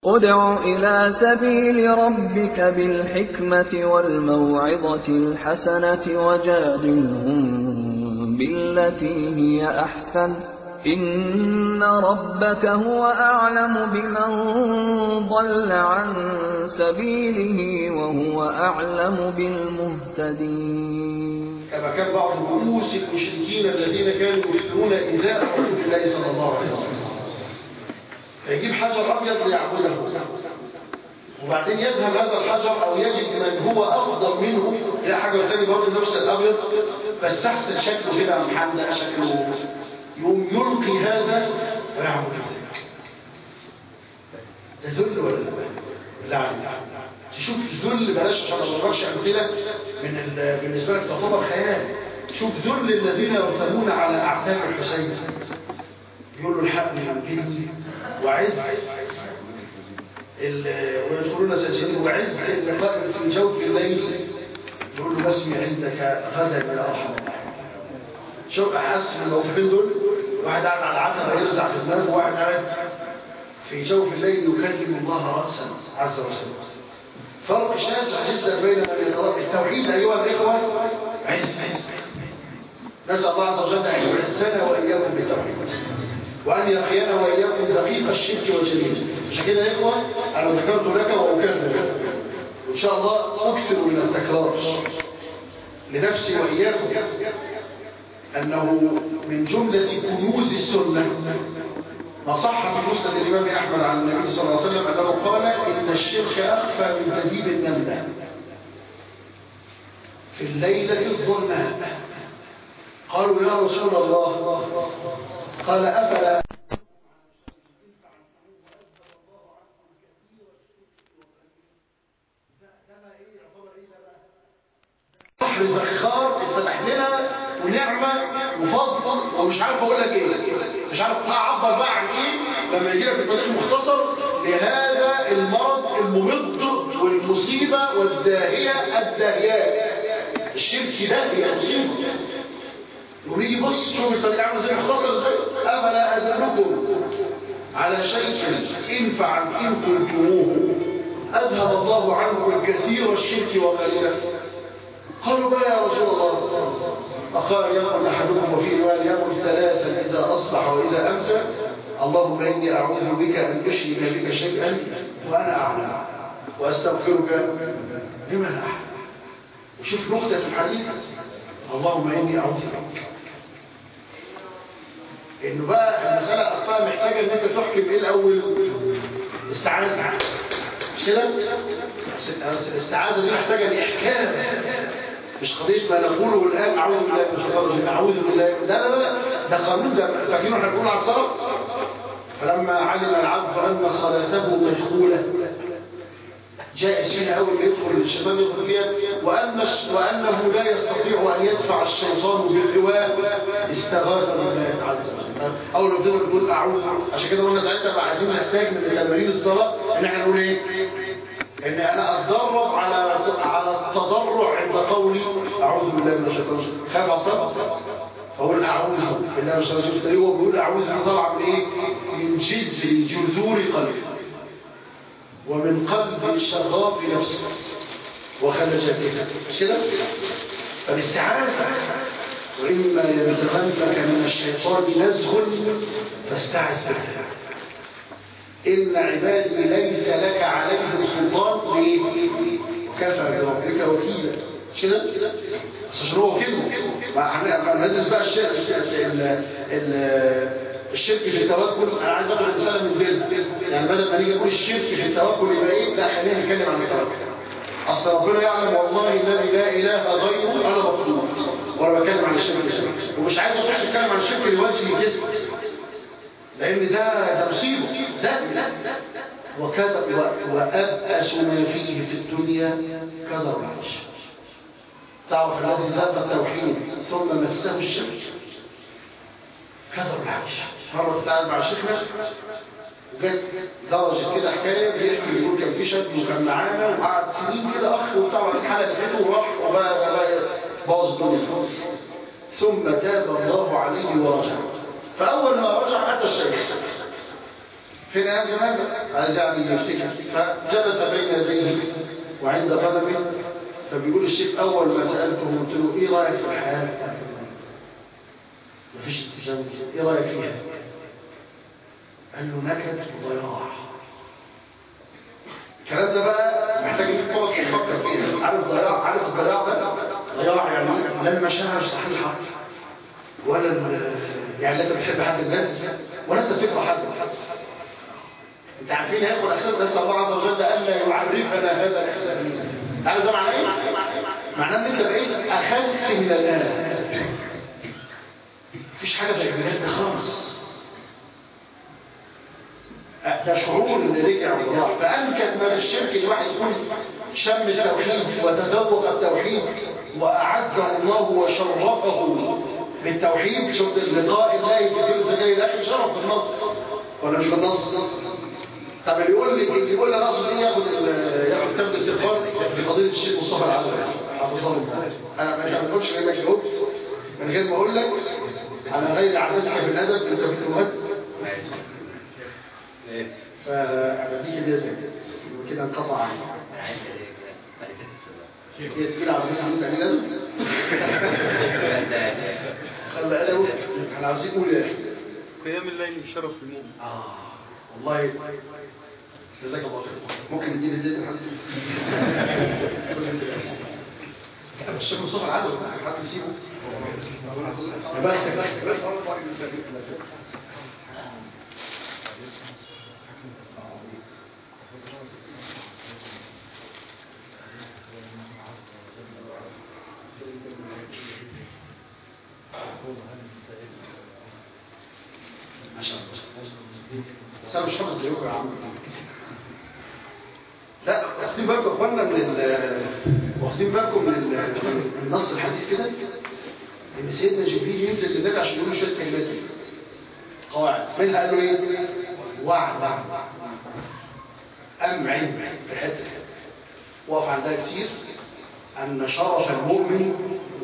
ادْعُ إِلَىٰ سَبِيلِ رَبِّكَ بِالْحِكْمَةِ وَالْمَوْعِظَةِ الْحَسَنَةِ وَجَادِلْهُم بِالَّتِي هِيَ أَحْسَنُ ۚ إِنَّ رَبَّكَ هُوَ أَعْلَمُ بِمَن ضَلَّ عَن سَبِيلِهِ وَهُوَ أَعْلَمُ بِالْمُهْتَدِينَ. كما كان بعض رؤوس المشركين الذين كانوا يكثرون إيذاء رسول الله صلى الله عليه وسلم، فيجيب حجر أبيض ليعبده، وبعدين يذهب هذا الحجر أو يجد من هو أفضل منه إلى حجر ثاني برضه نفس الأبيض بس أحسن شكله كده محمد شكله، يقوم يلقي هذا ويعبد ذلك. ده ذل ولا لا؟ تشوف ذل، بلاش عشان ما اضربكش امثله بالنسبه لك تعتبر خيال. شوف ذل الذين يرتمون على اعتاب الحسين، يقول له الحقني وجدني وعز ويدخلون ساجدين وعز اللقاء في جوف الليل، يقول له بسمي عندك غدا يا ارحم الراحمين. شوف احس من الموقفين دول، واحد قاعد على العتبه يرزع في دماغه، وواحد قاعد في جوف الليل يكلم الله راسا عز وجل. فرق شاسع جدا بين من يتوقع التوحيد ايها الاخوه عز. نسال الله عز وجل ان يعزنا واياكم بالتوحيد، وان يقينا واياكم دقيق الشرك وجليله. عشان كده يا اخوه انا ذكرت لك واكرر، وان شاء الله اكثر من التكرار لنفسي واياكم انه من جمله كنوز السنه ما صح في مسند الإمام أحمد عن النبي صلى الله عليه وسلم أنه قال إن الشرك أخفى من دبيب النملة في الليلة الظلماء. قالوا يا رسول الله، قال أفلا بحر زخار اتفتح لنا ونعمة وفضل ومش عارف اقول لك ايه، مش عارف اعبر بقى عن ايه لما يجي لك التاريخ مختصر لهذا المرض الممض والمصيبة والداهية الداهيات. الشرك ده هي مصيبة. ونيجي بص شوف الطريق عامل ازاي مختصر ازاي. افلا ادلكم على شيء ان فعلتم قلتموه اذهب الله عنكم كثير الشرك وقليلا. قالوا بلى يا رسول الله. فقال يقول احدكم وفي روايه يقول ثلاثا اذا اصبح واذا امسى اللهم اني اعوذ بك ان اشرك بك شيئا وانا اعلم واستغفرك لما لا اعلم. وشوف نقطه الحديث اللهم اني اعوذ بك. انه بقى المساله اصلا محتاجه ان انت تحكم ايه الاول؟ استعاذه، مش كده؟ الاستعاذه دي محتاجه لاحكام، مش قضيه ما نقوله الان اعوذ بالله من الشيطان الرجيم اعوذ بالله. لا لا لا، ده قانون، ده فاكرين احنا بنقول على الصلاه فلما علم العبد ان صلاته مدخوله جائز فيها اول ما يدخل الشيطان يدخل فيها وانه لا يستطيع ان يدفع الشيطان بالهواء استغاث بالله عز وجل. اول ما بتقول تقول اعوذ. عشان كده قلنا ساعتها بقى عايزين نحتاج من تمارين الصلاه ان احنا نقول ايه؟ ان انا اتدرب على التضرع عند قولي اعوذ بالله من الشيطان الرجيم. خاف اصلا فاقول اعوذ بالله من الشيطان الرجيم. هو بيقول اعوذ طبعا من ايه؟ من جذور قلبي ومن قلب شغاف نفسك وخلجاتها، مش كده؟ فالاستعاذة واما ينزغنك من الشيطان نزغ فاستعذ بالله إن عبادي ليس لك عليهم سلطان. ليه؟ كفى بربك وكيلا، مش كده؟ عشان هو كلمه. ما ندرس بقى الشرك في التوكل. انا عايز اخد رساله من بين، يعني بدل ما نيجي نقول الشرك في التوكل يبقى ايه؟ لا خلينا نتكلم عن التوكل. اصل ربنا يعلم والله الذي لا اله غيره انا مطلوب وانا بتكلم عن الشرك. ومش عايز اخش اتكلم عن الشرك لوجهي كده، لان ده مصيبه. ده وكذا وابأس ما فيه في الدنيا كدر العيش. تعرف الذي ذاق التوحيد ثم مسه الشرك كدر العيش. مره كنت قاعد مع شيخنا وجت درجه كده حكايه بيحكي يقول كان في شاب وكان معانا وقعد سنين كده اخ وبتاع الحلقه بتاعته وراح وبقى باظ الدنيا. ثم تاب الله عليه ورجع. فاول ما رجع اتى الشيخ فين أيام زمان عايز يعني يفتكر، فجلس بين يديه وعند قدمه، فبيقول الشيخ أول ما سألته قلت له إيه رأيك في الحياة؟ مفيش ابتسامة، إيه رأيك فيها؟ قال له نكد وضياع. الكلام ده بقى محتاج انك تقعد تفكر فيه. عارف الضياع ده؟ ضياع يعني لا المشاعر صحيحة ولا يعني لا انت بتحب حد بجد ولا انت بتكره حد. انت عارفين هياخد احساس بس الله عز وجل الا يعرفنا هذا الاحساس. عارف ده معناه ايه؟ معناه ان انت بقيت اخذت من الان. مفيش حاجه زي بجد خالص. ده شعور اللي رجع وراح. فأنكد ما بالشرك الواحد يكون شم التوحيد وتذوق التوحيد وأعزه الله وشرفه بالتوحيد. شفت اللقاء الله كتير زكاة الله شرف بالنص ولا مش بالنص؟ طب اللي يقول لي ناقص ايه ياخد كتاب الاستغفار بقضيه الشيخ مصطفى العزوي حفظه الله. انا ما بقولش انك جاوبت من غير ما اقول لك على غير عادتك في الادب انت بتمهد. فأبديك اليد كده انقطع عني. هي تقيل على الناس اللي انت عليه لازم خلى قلبه. احنا عاوزين نقول يا اخي قيام الليل شرف المؤمن. والله جزاك الله خير. ممكن نديني اليد لحد الشيخ مصطفى العدوي حد يسيبه يا بختك. ما شاء الله. بس انا مش حافظ زيكم يا عم. لا واخدين بالكم يا اخوانا واخدين بالكم من النص الحديث كده ان سيدنا جبريل ينزل للنبي عشان يقول له شويه كلمات قواعد منها قال له ايه؟ وعد امعن في الحته وقف عندها كتير ان شرف المؤمن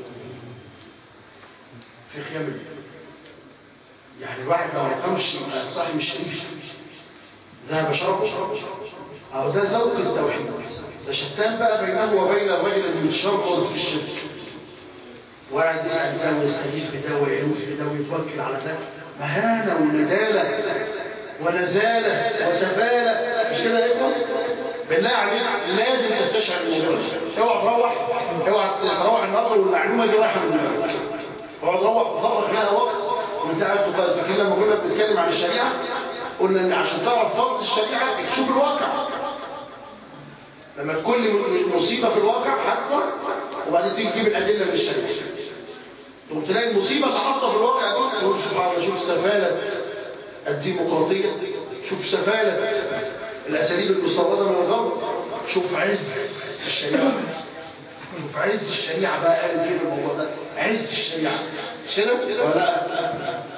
في خيام الليل. يعني الواحد لو ما قامش يبقى صاحب الشريف ذهب شرفه او ده ذوق التوحيد. ده شتان بقى بينه وبين الرجل المتشرف في الشرك وقاعد يسال ده ويستجيب بده ويعوز بده ويتوكل على ده. مهانه ونداله ونزاله وسفاله. مش كده يا ابني؟ بالله عليك لازم تستشعر الموضوع ده. اوعى تروح النهارده والمعلومه دي رايحه من دماغك. اوعى تروح وتفرغ لها وقت وانت قاعد تفكر. لما كنا بنتكلم عن الشريعه قلنا ان عشان تعرف فرض الشريعه تشوف الواقع. لما تكون مصيبه في الواقع حصل وبعدين تيجي تجيب الادله من الشريعه تقوم تلاقي المصيبه اللي حصلت في الواقع دي تقول سبحان الله. شوف سفاله الديمقراطيه، شوف سفاله الاساليب المستورده من الغرب، شوف عز الشريعه. شوف عز الشريعه بقى قال ايه في الموضوع ده؟ عز الشريعه مش كده ولا لا؟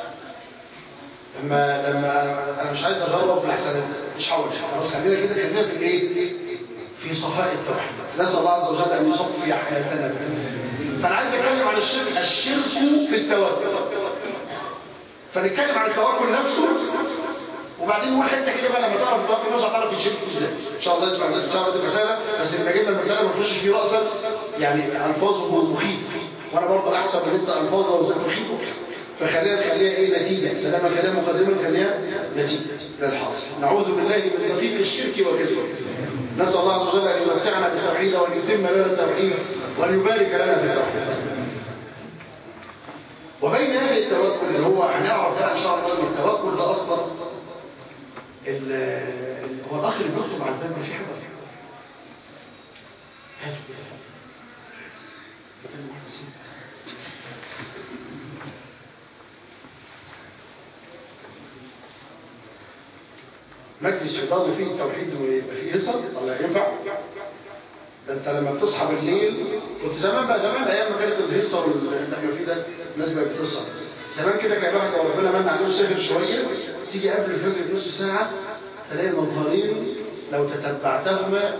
لما انا مش عايز اجرب الاحسن مش هقول خلاص خلينا كده خلينا في الايه؟ في صفاء التوحيد. نسال الله عز وجل ان يصفي حياتنا. فانا عايز اتكلم عن الشرك في التوكل. فنتكلم عن التوكل نفسه وبعدين نقول حته كده بقى لما تعرف التوكل نفسه هتعرف تشرك ازاي. ان شاء الله اسمع ان شاء الله دي مساله بس لما جبنا المساله ما نخش فيه راسا يعني الفاظه مخيف وانا برضه احسب ان انت الفاظه وزي مخيف فخليها ايه نتيجه. لما خليها مقدمه خليها نتيجه للحاصل. نعوذ بالله من دقيق الشرك وكثره. نسال الله عز وجل ان يمتعنا بالتوحيد وان يتم لنا التوحيد وان يبارك لنا في التوحيد. وبين هذا التوكل اللي هو هنعرف بقى ان شاء الله ان التوكل ده اصلا هو الاخ اللي بيخطب على الباب في حاجه هاتوا كده مجلس إداري فيه التوحيد ويبقى فيه هصر ولا ينفع؟ ده انت لما بتصحى بالليل كنت زمان ايام ما كانت الهصر اللي احنا فيه ده الناس بقت بتسهر. زمان كده كان الواحد لو ربنا من عليه سهر شويه تيجي قبل الفجر بنص ساعه تلاقي المظهرين لو تتبعتهما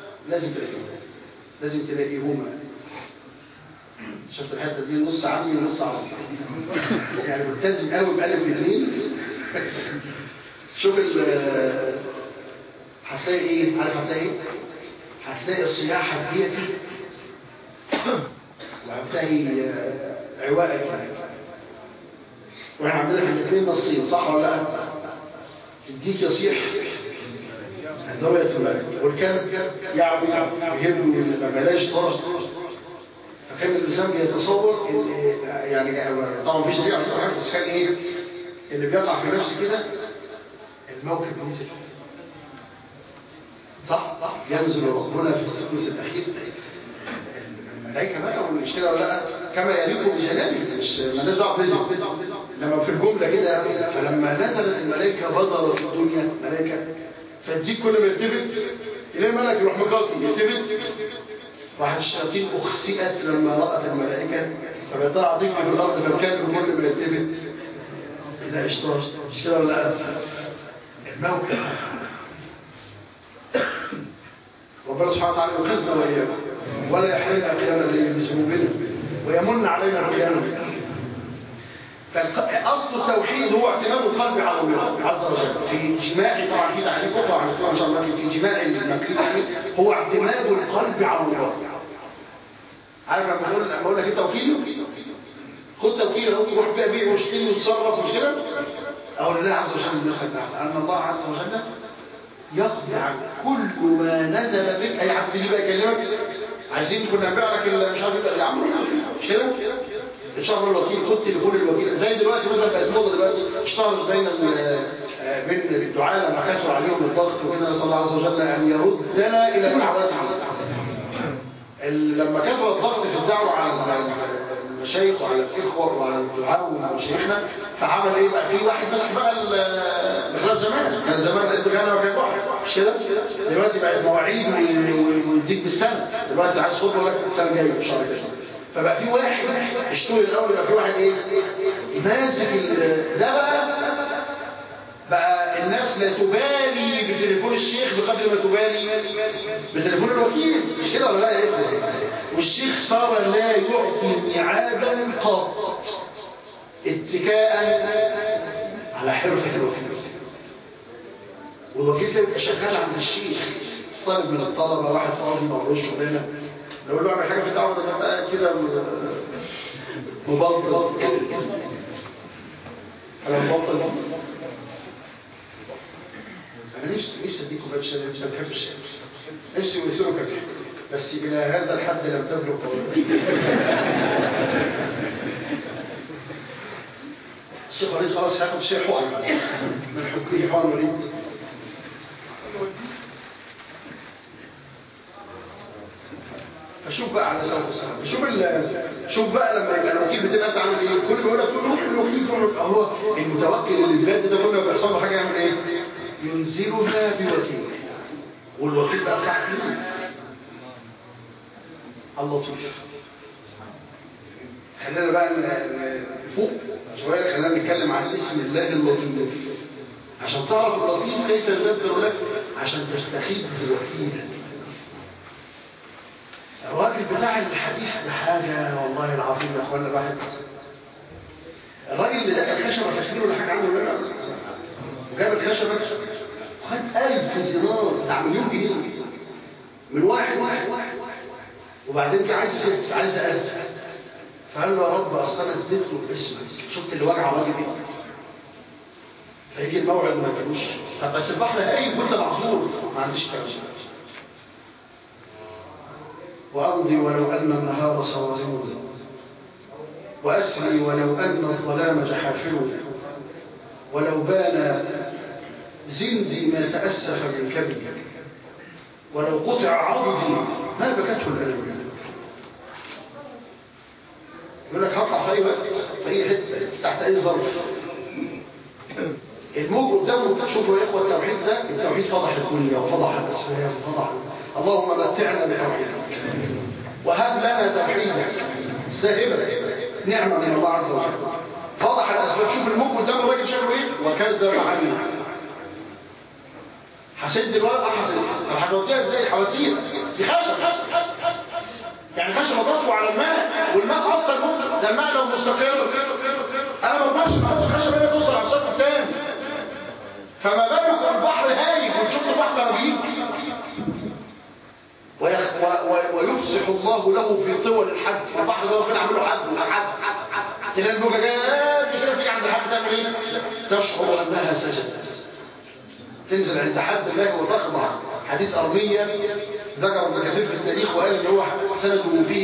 لازم تلاقيهما. شفت الحته دي نص عمي ونص عربي يعني ملتزم قوي بقلب الاثنين شوف هتلاقي ايه؟ عارف هتلاقي ايه؟ هتلاقي الصياح هدية وهتلاقي عواء كده. واحنا عندنا في الاثنين نصين، صح ولا لا؟ الديك يصيح ضربة الملك، والكلب يعبي يهب ما بلاش طرش. فكان الانسان بيتصور يعني طبعا مفيش دليل على الصراحه، بس كان ايه اللي بيقع في نفسه كده الموكب بينزل، صح؟ ينزل ربنا في الثلث الاخير. الملائكه بقى مش كده ولا لا؟ كما يليق بجلاله، مش مالناش دعوه بيه. لما في الجمله كده، فلما نزلت الملائكه بدرت الدنيا ملائكه، فالديك كل ما يلتفت الى الملك يروح مقاطي يلتفت، راح الشياطين اخسئت لما رأت الملائكه، فبيطلع ضيق في الارض، فالكلب كل ما يلتفت الى اشطار. مش كده ولا لا؟ الموكب ربنا سبحانه وتعالى ينقذنا واياكم ولا يحرمنا قيام الليل بذنوبنا ويمن علينا قيامه. فاصل التوحيد هو اعتماد القلب على الله عز وجل في جماع، طبعا في تعريف اخرى عن ان شاء الله في جماع المكلوب، هو اعتماد القلب على الله. عارف لما اقول لك انت وكيل، خد توكيل اهو، روح بيع واشتري وتصرف، مش كده؟ او الله عز وجل نخدع ان الله عز وجل يقضي عن كل ما نزل بك. اي حد يجي بقى يكلمك عايزين كنا نبيع لك مش عارف يا عم مش كده؟ ان شاء الله الوكيل، خد تليفون الوكيل. زي دلوقتي مثلا بقت موضه دلوقتي اشتهرت بين الدعاء لما كسر عليهم الضغط وكده، نسال الله عز وجل ان يردنا الى دعواتنا. لما كثر الضغط في الدعوه على المشايخ وعلى الاخوه وعلى الدعاء ومشايخنا، فعمل ايه بقى؟ في واحد مسك بقى بخلاف زمان، كان زمان قد غنى وكان واحد مش كده؟ دلوقتي بقت مواعيد ويديك بالسنه، دلوقتي عايز خطوه لك السنه الجايه ان شاء الله. فبقى في واحد اشتغل الاول، يبقى في واحد ايه ماسك ده بقى الناس لا تبالي بتليفون الشيخ بقدر ما تبالي بتليفون الوكيل، مش كده ولا لا يا اخوه؟ والشيخ صار لا يعطي ميعادا قط اتكاء على حرفه الوكيل، والوكيل ده يبقى شغال عند الشيخ، طالب من الطلبه، واحد فاضي مالوش شغلانه، لو له اعمل حاجه في الدعوه ده بقى كده مبطل. انا مبطل، انا نفسي اديكم بقى الشاي، مش بحب الشاي، نفسي ويسيروا كده، بس الى هذا الحد لم تبلغ قوتي. الشيخ وليد خلاص هياخد شيء حقن من حكيه، حقن وليد. فشوف بقى على سبيل السلام، شوف بقى لما يبقى الوكيل بتبقى انت عامل ايه؟ كل ما يقول لك روح الوكيل، هو المتوكل اللي بجد ده كله بيحصل له حاجه يعمل ايه؟ ينزلها بوكيل، والوكيل بقى بتاع اللطيف. خلينا بقى فوق شويه، خلينا نتكلم عن اسم الله اللطيف عشان تعرف اللطيف كيف يدبر لك عشان تستخيد بوكيل. الراجل بتاع الحديث ده حاجة والله العظيم يا اخوانا، الواحد الراجل اللي ده الخشبة فاكرينه ولا حاجة عنه ولا وجاب الخشبة وخد 1000 دينار بتاع مليون جنيه من واحد، وبعدين كان عايز ألف، فقال له يا رب اصل انا اديت له الاسم، شفت اللي وجع الراجل ايه؟ فيجي الموعد ما جالوش، طب بس البحر قايم وانت معذور، ما عنديش كلام. وأمضي ولو أن النهار صوازم، وأسري ولو أن الظلام جحافل، ولو بان زندي ما تأسف من كبدي، ولو قطع عضدي ما بكته الألم. يقول لك هطلع في أي وقت في أي حتة تحت أي ظرف. الموج قدامه تشوفوا يا إخوة التوحيد ده، التوحيد فضح الدنيا وفضح الأسباب وفضح. اللهم متعنا بتوحيدك وهب لنا توحيدك ساهبة نعمة من الله عز وجل. فضح الأسباب. شوف الموج قدام الراجل شكله إيه؟ وكذب علينا. حسيت دلوقتي حسيت طب هتوديها ازاي؟ هوديها دي خشب، يعني خشب اضافه على الماء، والماء اصلا ممكن ده الماء لو مستقر انا ما اقدرش احط الخشب اللي توصل على السطح الثاني، فما بالك البحر هايج وتشوف البحر لما بيجي ويفسح الله له في طول الحج. البحر ده ربنا عامله حد تلاقي الموجات كده تيجي عند الحج تعمل ايه؟ تشعر انها سجدت، تنزل عند حد الله وتخضع. حديث أرمية ذكر ابن كثير في التاريخ وقال ان هو سنده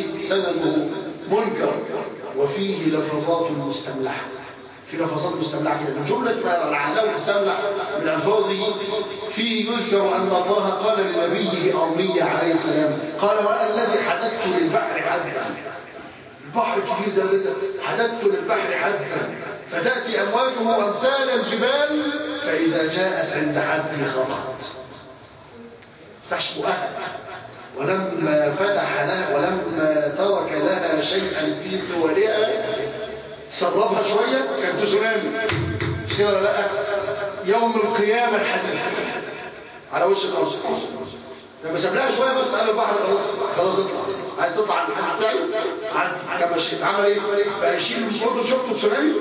منكر وفيه لفظات مستملحة. في لفظات مستملحة كده من جملة العذاب المستملح من ألفاظه فيه يذكر أن الله قال لنبيه أرمية عليه السلام قال وأنا الذي حددت للبحر حدا. البحر كبير ده حددت للبحر حدا فتأتي أمواجه أمثال الجبال فإذا جاءت عند حد خضعت تحشبها. ولما فتح لها ولما ترك لها شيئا في طولها سربها شوية كانت تسونامي مش كده ولا لا؟ يوم القيامة الحديث على وش الأرض لما سبناها شوية بس قال البحر خلاص اطلع عايز تطلع عند الحد بتاعي عادي كما شئت. عمل ايه؟ بقى يشيل من صوته شفته تسونامي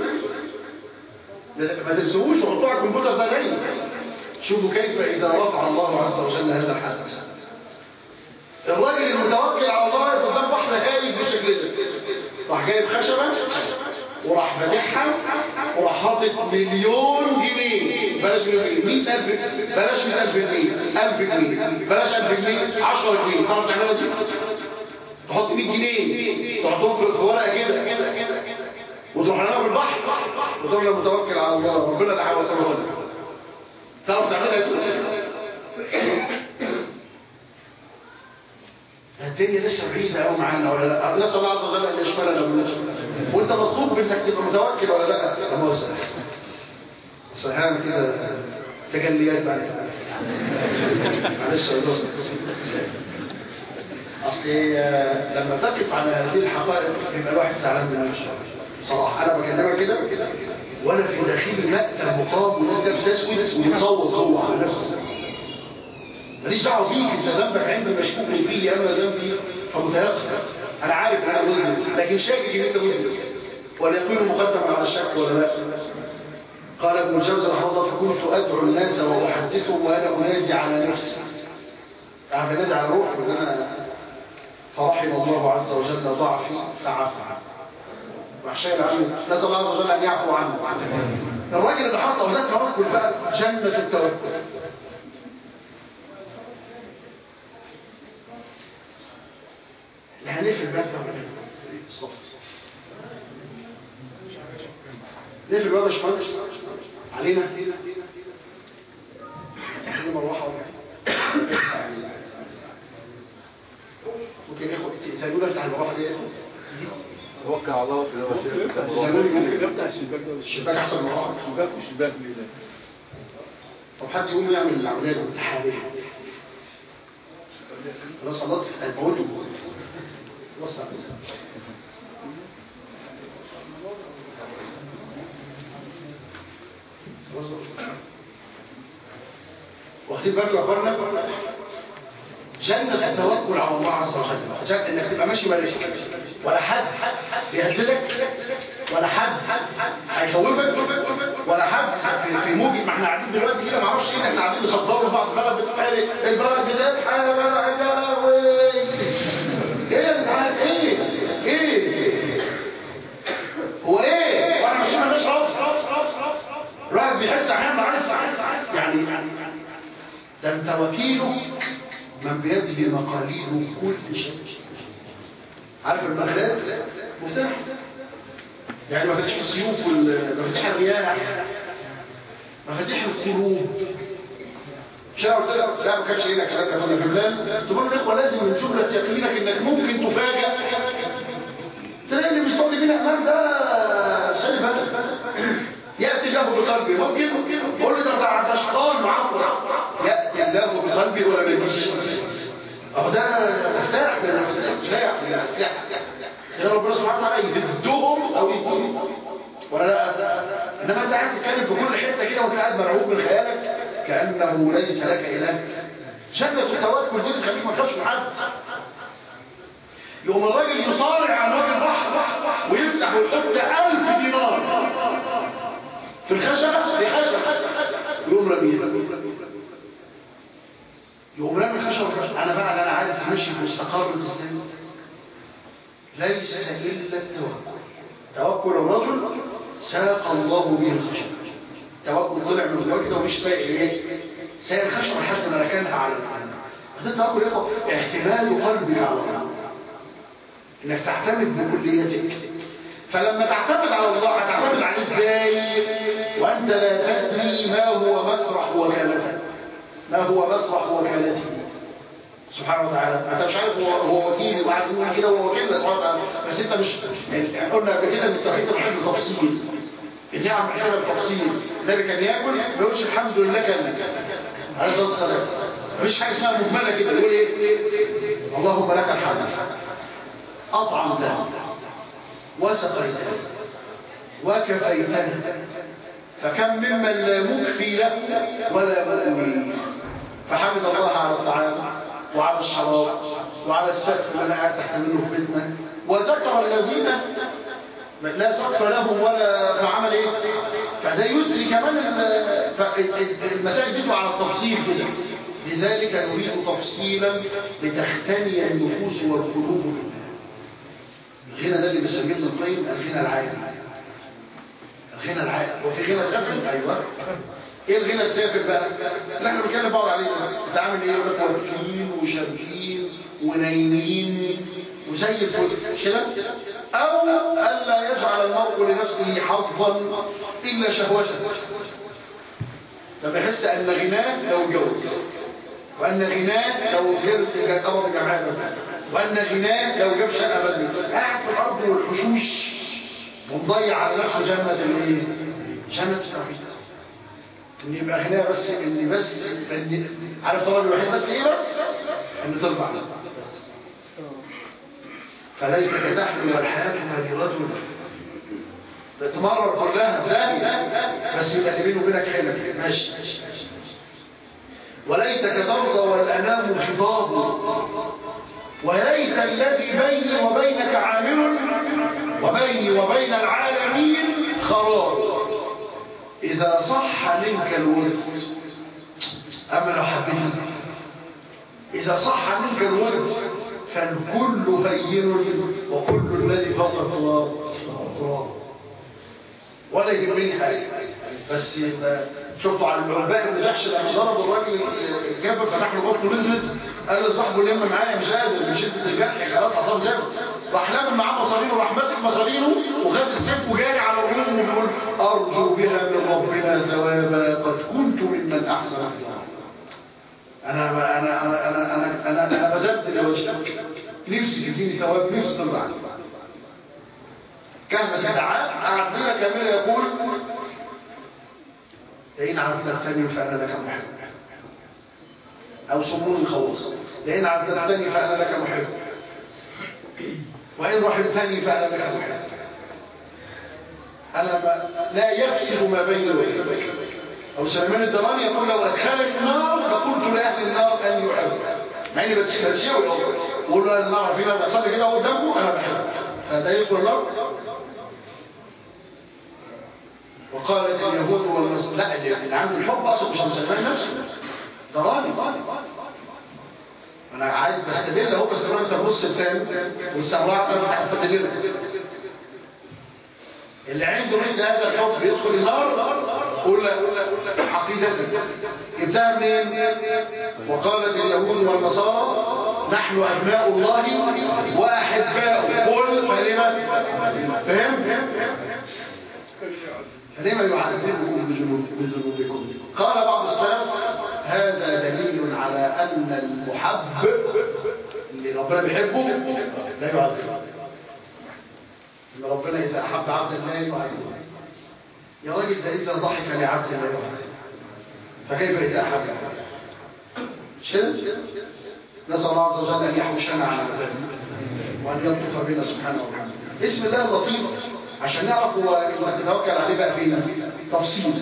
ما تنسوش وحطوه على الكمبيوتر ده جاي. شوفوا كيف إذا رفع الله عز وجل هذا الحد. الراجل المتوكل على الله قدام بحر هايج بالشكل ده راح جايب خشبة وراح فاتحها وراح حاطط مليون جنيه بلاش مليون جنيه 100,000 بلاش 100,000 جنيه 1000 جنيه بلاش 1000 جنيه 10 جنيه تعرف تعملها دي؟ تحط 100 جنيه تحطهم في ورقة كده وتروح لها في البحر وتقول له متوكل على الله ربنا اللي هيوصله لك. تعرف تعملها دي؟ الدنيا لسه بعيدة قوي معانا ولا لا؟ نسأل الله عز وجل ان يشملنا بالنسبة وانت مطلوب انك تبقى متوكل ولا لا؟ الله يسلمك. صحيح كده تجليات بعد معلش يا دكتور. اصل لما تقف على هذه الحقائق يبقى الواحد زعلان من نفسه صراحة. انا بكلمك كده وانا في داخلي مقتل مقام والناس بتسود وبتصوت جوه على نفسه. ماليش دعوه بيك انت ذنبك عندي مشكوك فيه اما ذنبي فمتيقن. انا عارف ان انا مذنب لكن شاكك ان انت مذنب وليكون مقدم على الشك ولا لا. قال ابن الجوزي رحمه الله فكنت ادعو الناس واحدثهم وانا انادي على نفسي. يعني انادي على روحي وان انا فرحم الله عز وجل ضعفي فعفى وحشينا عنه نسال الله عز وجل ان يعفو عنه. الراجل اللي حط اولاد توكل بقى جنه التوكل. يعني نقفل الباب ده الصف نقفل الباب يا باشمهندس علينا خلينا مروحه ممكن ياخد تقولوا افتح المروحه دي توكل على الله بتاع الشباك احسن مروحه الشباك ليه ده. طب حد يقوم يعمل العمليه الانتحاريه خلاص خلاص هيفوتوا وصل واخدين بالكم يا اخوانا جنة التوكل على الله عز وجل انك تبقى ماشي ولا حد بيهددك ولا حد هيخوفك ولا حد في موجة. ما احنا قاعدين دلوقتي كده ما اعرفش ايه احنا قاعدين نصدروا لبعض البلد بتتحرق البلد بتتحرق يا لهوي ايه يا جدعان ايه هو ايه وانا ماشي مالناش رابط الواحد بيحس احيانا عارف يعني ده انت وكيله من بيده مقاليد كل شيء. عارف المخلات مفتاح يعني مفاتيح السيوف مفاتيح الرياح مفاتيح القلوب. مش انا قلت لك لا ما كانش هنا كلام كمان في بلاد تقول الاخوه لازم من جمله يقينك انك ممكن تفاجئ تلاقي اللي بيصلي بينا امام ده سيد بدر ياتي له بقلبه ممكن يقول لي ده شيطان معقول ياتي الله بقلبه ولا ما يجيش اهو ده مفتاح من المفتاح يا ربنا سبحانه وتعالى يهدهم او يهدهم ولا لا. انما انت قاعد تتكلم في كل حته كده وانت قاعد مرعوب من خيالك كانه ليس لك اله. جنه التوكل دي تخليك ما تخافش من حد. يقوم الراجل يصارع على وجه البحر ويفتح ويحط 1000 دينار في الخشبه يقوم ضرورة بيها يقوم رامي الخشب. أنا بقى أنا عارف ماشي مستقر إزاي. ليس إلا التوكل. توكل الرجل ساق الله به الخشب. توكل طلع من جوه كده ومش فايق إيه؟ ساق الخشب لحد ما ركنها على العالم. هذا التوكل يقول اعتماد قلبك على الله، إنك تعتمد بكليتك. فلما تعتمد على الله هتعتمد عليه ازاي وانت لا تدري ما هو مسرح وكالته، ما هو مسرح وكالته سبحانه وتعالى. انت مش عارف هو وكيل وقاعد يقول كده هو وكيل بس انت مش قلنا قبل كده ان التوحيد محتاج تفصيل. النعم محتاجه تفصيل. النبي كان ياكل ما يقولش الحمد لله كان عليه الصلاه والسلام. مفيش حاجه اسمها مجمله كده يقول ايه اللهم لك الحمد. اطعمتنا وسقيتنا وكفيتنا فكم ممن لا مكفي له ولا مؤوي. فحمد الله على الطعام وعلى الشراب وعلى السقف اللي انا قاعد تحت منه في بيتنا، وذكر الذين لا سقف لهم ولا فعمل ايه. فده يسري كمان المسائل دي على التفصيل كده. لذلك نريد تفصيلا لتختني النفوس والقلوب. الغنى ده اللي بيسميه ابن القيم الغنى العام. الغنى العام وفي غنى سافر. ايوه ايه الغنى السافر بقى اللي احنا بنتكلم بعض عليه ده؟ انت عامل ايه؟ يقول لك واكلين وشاركين ونايمين وزي الفل كده. او الا يجعل المرء لنفسه حظا الا شهوته. فبحس ان غناه لو جوز، وان غناه لو جرت قبض جمعيه، وان غناه لو جاب شقه بدري قاعد في الارض والحشوش ومضيع على نفسه جنه الايه؟ جنه التوحيد. ان يبقى غناه بس ان عارف طلب الوحيد بس ايه؟ بس ان ترفع. فليتك تحمل الحياه لرجل تتمرر كلها ثاني بس يبقى بينه وبينك حلم ماشي. وليتك ترضى والانام خضاب، وليت الذي بيني وبينك عامل وبيني وبين العالمين خراب. إذا صح منك الورد، أما لو حبيت إذا صح منك الورد فالكل هين وكل الذي فوق التراب تراب. ولا يهمني حاجة. بس شفتوا على العرباء اللي جحش لما ضرب الراجل الجبل فتح له بطنه نزلت، قال لصاحبه لم معايا مش قادر من شده الجرح خلاص عصام زاد، راح لم معاه مصارينه وراح ماسك مصارينه وخد السيف وجاري على الروم وبيقول ارجو بها من ربنا ثوابا قد كنت ممن احسن اخلاقا. انا بذلت لوجهك نفسي تديني ثواب نفسي ترضى عني. كان مسدعاء قعد ليله كامله يقول لئن عذبتني فانا لك محب، او صمون الخواص لئن عذبتني فانا لك محب، وان رحمتني فانا لك محب. انا لا يفسد ما بيني وبينك. او سليمان الدراني يقول لو ادخلني النار لقلت لاهل النار ان يحب، مع اني بتشاوي اقول له النار فينا بتصلي كده قدامه انا بحبك فده يدخل النار. وقالت اليهود والنصارى لا اللي عنده الحب اقصد مش سليمان نفسه دراني. انا عايز بستدل اهو بس انت بص لسان والسماعه تفتح تستدل. اللي عنده مثل هذا الحب يدخل النار قول حقيقتك جبتها منين؟ وقالت اليهود والنصارى نحن ابناء الله واحباؤه قل فهم فلما يعذبكم بذنوبكم. قال بعض السلف هذا دليل على ان المحب اللي ربنا بيحبه لا يعذبه. ان ربنا اذا احب عبدا لا يعذبه. يا راجل ده اذا ضحك لعبد لا يعذبه فكيف اذا احب شد. نسال الله عز وجل ان يحوشنا على عذابه وان يلطف بنا سبحانه وتعالى. اسم الله لطيف عشان نعرف هو انك تتوكل عليه بقى فينا تفصيل.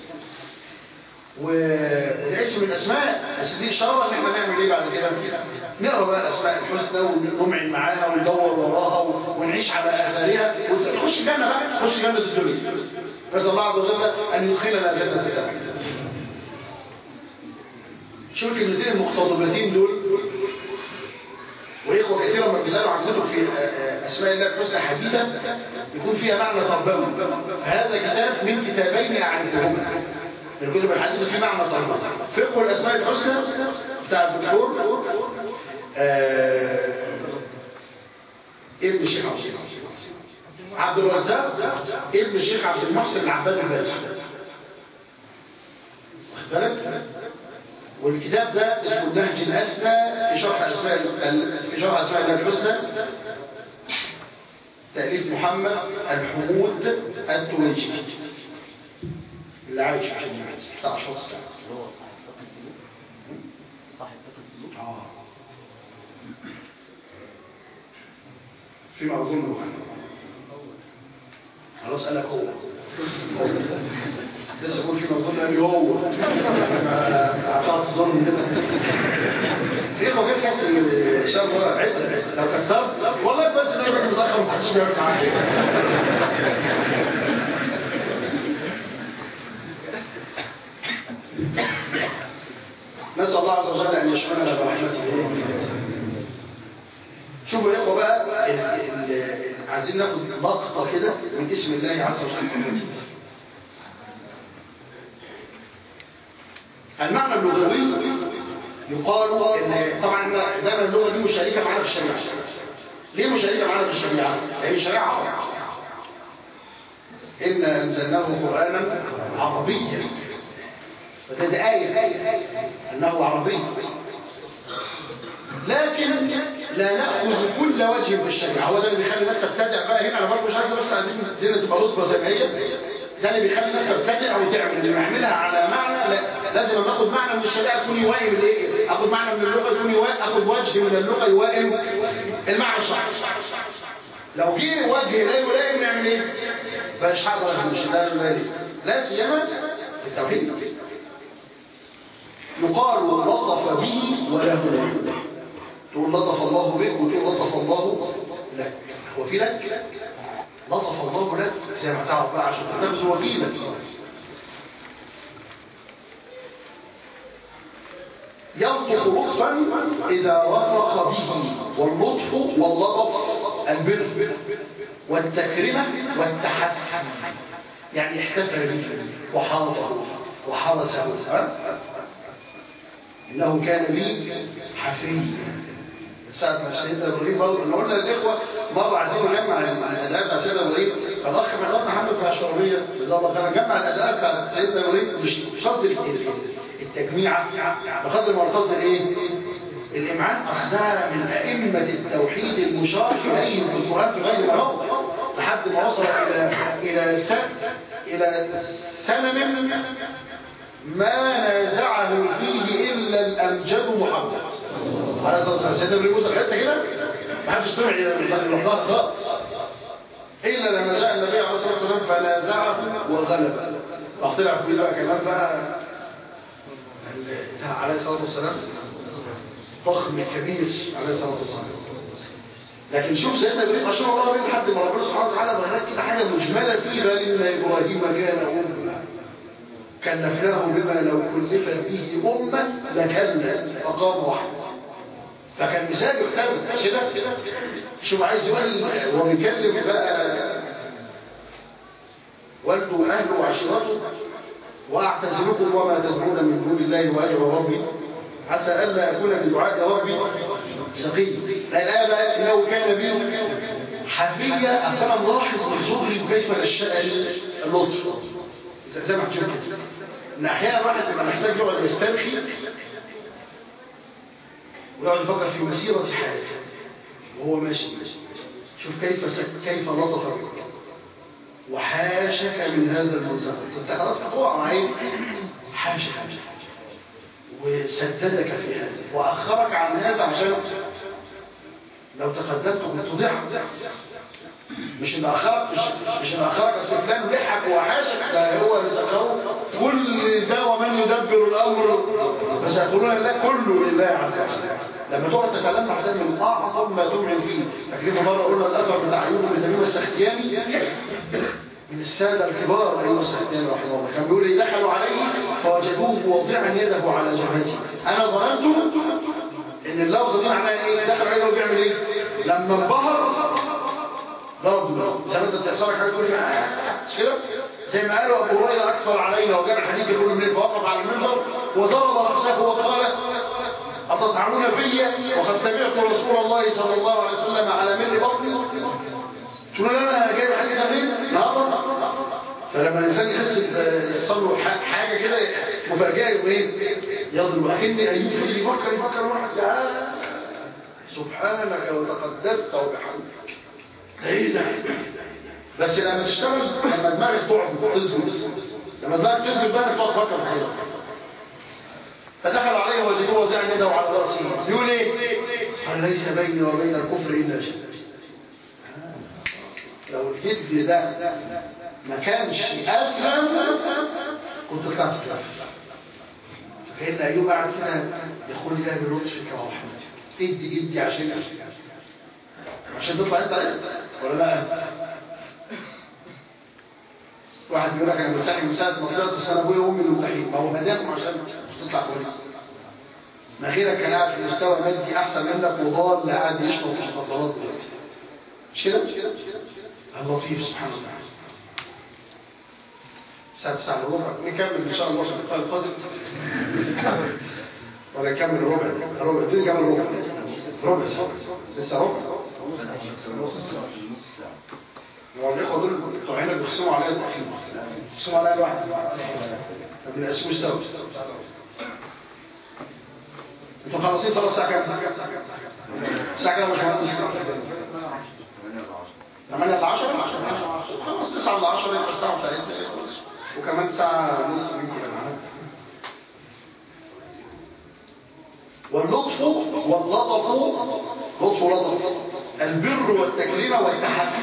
والاسم من الاسماء بس دي اشاره ان احنا نعمل ايه بعد كده؟ نقرا بقى الاسماء الحسنى ونمعن معاها وندور وراها ونعيش على اثارها ونخش الجنه بقى نخش جنه الدنيا. نسال الله عز وجل ان يدخلنا جنه الدنيا. شوف الكلمتين المقتضبتين دول. وإخوة كثيرا ما بيسألوا عن كتب في أسماء الله الحسنى حديثا يكون فيها معنى تربوي. هذا كتاب من كتابين أعرفهما من الكتب الحديثة في معنى تربوي. فقه الأسماء الحسنى بتاع الدكتور ابن الشيخ عبد الرزاق ابن الشيخ عبد المحسن العباد الباشا. واخد بالك؟ والكتاب ده اسمه النهج الأسنى في شرح أسماء الله الحسنى، تأليف محمد الحمود التونسي اللي عايش في الجامعة بتاع أشخاص صاحب فقه فيما أظنه خلاص قالك هو لسه أقول فيما أظن قال لي هو أعطاك الظن هنا في غير كسر إن شاء الله عدة لو كترت والله بس أنا بقى متأخر محدش بيعمل معاك نسأل الله عز وجل أن يشملنا برحمته. شوفوا يا إخوة بقى عايزين ناخد لقطة كده من اسم الله عز وجل. المعنى اللغوي يقال إن طبعا دائما اللغة دي مشاركة معنا في الشريعة. ليه مشاركة معنا في الشريعة؟ لأن الشريعة إنا أنزلناه قرآنا عربيا، فده آية أنه عربي، لكن لا نأخذ كل وجه في الشريعة. هو ده اللي بيخلي الناس تبتدع بقى هنا. أنا برضه مش عايز بس عايزين الدنيا تبقى رطبة زي ما هي. ده اللي بيخلي الناس تبتدع وتعمل اللي يعملها على معنى. لا، لازم ناخد معنى من الشريعة يكون يوائم الايه؟ اخد معنى من اللغة يكون يوائم، اخد وجه من اللغة يوائم المعنى الشرعي. لو جه وجه لا يلائم نعمل ايه؟ فاش هقدر امشي لا سيما في التوحيد. يقال لطف به وله. تقول لطف الله بك وتقول لطف الله لك. هو في لك؟ لطف الله لك زي ما تعرف بقى عشان تتخذ وكيلا. يلطف لطفا إذا رفق به، واللطف واللطف البر والتكرمة والتحف، يعني احتفل به وحاطه وحرسه. إنه كان لي حفيا. ساعة ما سيدنا إبراهيم برضه إحنا قلنا للإخوة مرة عايزين نجمع الأداء بتاع سيدنا إبراهيم، فالأخ محمد بتاع الشربية جزاه الله خير جمع الأداء بتاع سيدنا إبراهيم مش قصد التجميعة بقدر ما قصد الإيه؟ الإمعان. أخذها من أئمة التوحيد المشار إليهم في القرآن في غير موضع لحد ما وصل إلى سلم ما نازعه فيه إلا الأمجد محمد على صلى الله عليه وسلم. سيدنا ابن موسى الحته كده ما حدش سمع يروح خالص الا لما جاء النبي عليه الصلاه والسلام فنازعه وغلب. اختلف فيه بقى كمان بقى عليه الصلاه والسلام ضخم كبير عليه الصلاه والسلام. لكن شوف سيدنا ابراهيم اشار الله بيه لحد ما ربنا سبحانه وتعالى بينك كده حاجه مجمله فيه. بل ان ابراهيم كان امه كلفناه بما لو كلفت به امه لكلت فقام وحده. فكان مثال يختلف كده. شوف عايز يقول هو بيكلم بقى والده واهله وعشيرته واعتزلكم وما تدعون من دون الله وادعو ربي عسى الا اكون بدعاء ربي شقي. الآية بقى انه كان بي حفيا. اصلا ملاحظ من صغري وكيف نشأ اللطف زي ما حكيت كده ان احيانا الواحد يبقى محتاج يقعد يسترخي ويقعد يفكر في مسيرة حياته وهو ماشي. شوف كيف لطفك وحاشك من هذا المنزل. انت خلاص تقوى معين حاشك وسددك في هذا واخرك عن هذا عشان لو تقدمت كنت ضعت. مش ان اخرك استفلان لحك وحاشك، ده هو اللي سكره كل ده. ومن يدبر الامر فسيقولون لا كله لله عز وجل. لما تقعد تكلم حتى من اعظم ما تمعن فيه. فاكرين مره قلنا الاثر بتاع ايوب بن تميم السختياني من السادة الكبار أيها السيدان رحمه الله كان بيقول لي دخلوا عليه فوجدوه واضعا يده على جبهته. أنا ظننت إن اللفظة دي معناها إيه؟ دخلوا عليه وبيعمل إيه؟ لما انبهر ضرب دماغه. زي ما أنت بتحصلك حاجة تقول مش كده؟ زي ما قالوا أبو هريرة أكثر علينا وجاب الحديث يقول من فوقف على المنبر وضرب رأسه وقال أتطعنون فيا وقد تبعت رسول الله صلى الله عليه وسلم على ملء بطني. تقول انا جايب حاجه منين النهارده؟ فلما الانسان يحصل له حاجه كده مفاجاه يوم ايه؟ يضرب. اكني ايوب يجي يفكر واحد سبحانك وتقدست وبحمدك. ايه ده؟ بس لما تشتغل لما دماغك تقعد تثبت لما دماغك تثبت بقى تقعد تفكر في حاجه. فدخلوا عليه وجدوه واضعا يده على راسه. يقول ايه؟ قال ليس بيني وبين الكفر الا شيء. لو الجد ده ما كانش أسلم كنت طلعت كده. فإن أيوب قاعد كده يقول لي بلطفك ورحمتك ادي جدي عشان تطلع انت ولا لا؟ واحد بيقول لك انا مرتاح من ساعه ما طلعت بس انا ابويا وامي مرتاحين. ما هو هداكم عشان تطلع كويس. ما غيرك كان قاعد في مستوى مادي احسن منك وضال قاعد يشرب في المخدرات دلوقتي. مش كده؟ اللطيف سبحانه وتعالى. الساعة 9 الا ربع نكمل ان شاء الله في اللقاء القادم ولا نكمل ربع اديني كمان ربع لسه ربع. هو الاخوه دول بتوع هنا بيخصموا عليا التاخير بيخصموا عليا الواحد ما بنقسموش سوا. انتوا خلصين خلاص الساعه كام؟ الساعه كام يا باشمهندس؟ 8 ل 10 خلاص 9 ل 10 يبقى الساعه بتاعتنا وكمان ساعه ونص بيجي معانا. واللطف واللطف لطف ولطف البر والتكريم والتحفي.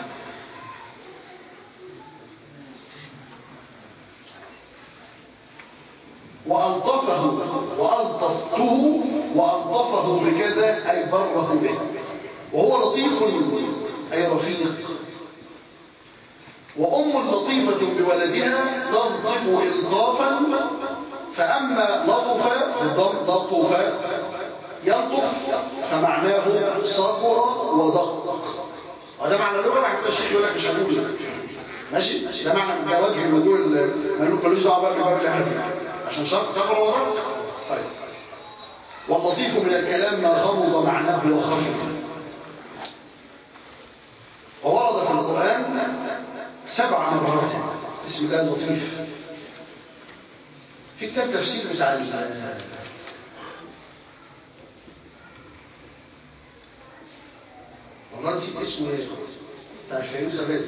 وألطفته وألطفه بكذا أي بره به. وهو لطيف أي رفيق. وأم لطيفة بولدها تلطف إلطافا فأما لطف يلطف فمعناه صبر ودق. وده معنى اللغة بعد كده الشيخ يقول لك مش هقول ماشي. ده معنى ده وجه الموضوع ملوش دعوه بقى بالباب اللي احنا فيه عشان شرط صبر ودق. طيب واللطيف من الكلام ما غمض معناه وخفي. وورد في القرآن 7 مرات اسم الله اللطيف. في كتاب تفسير بتاع والله نسيت اسمه ايه بتاع الفيروز زبادي.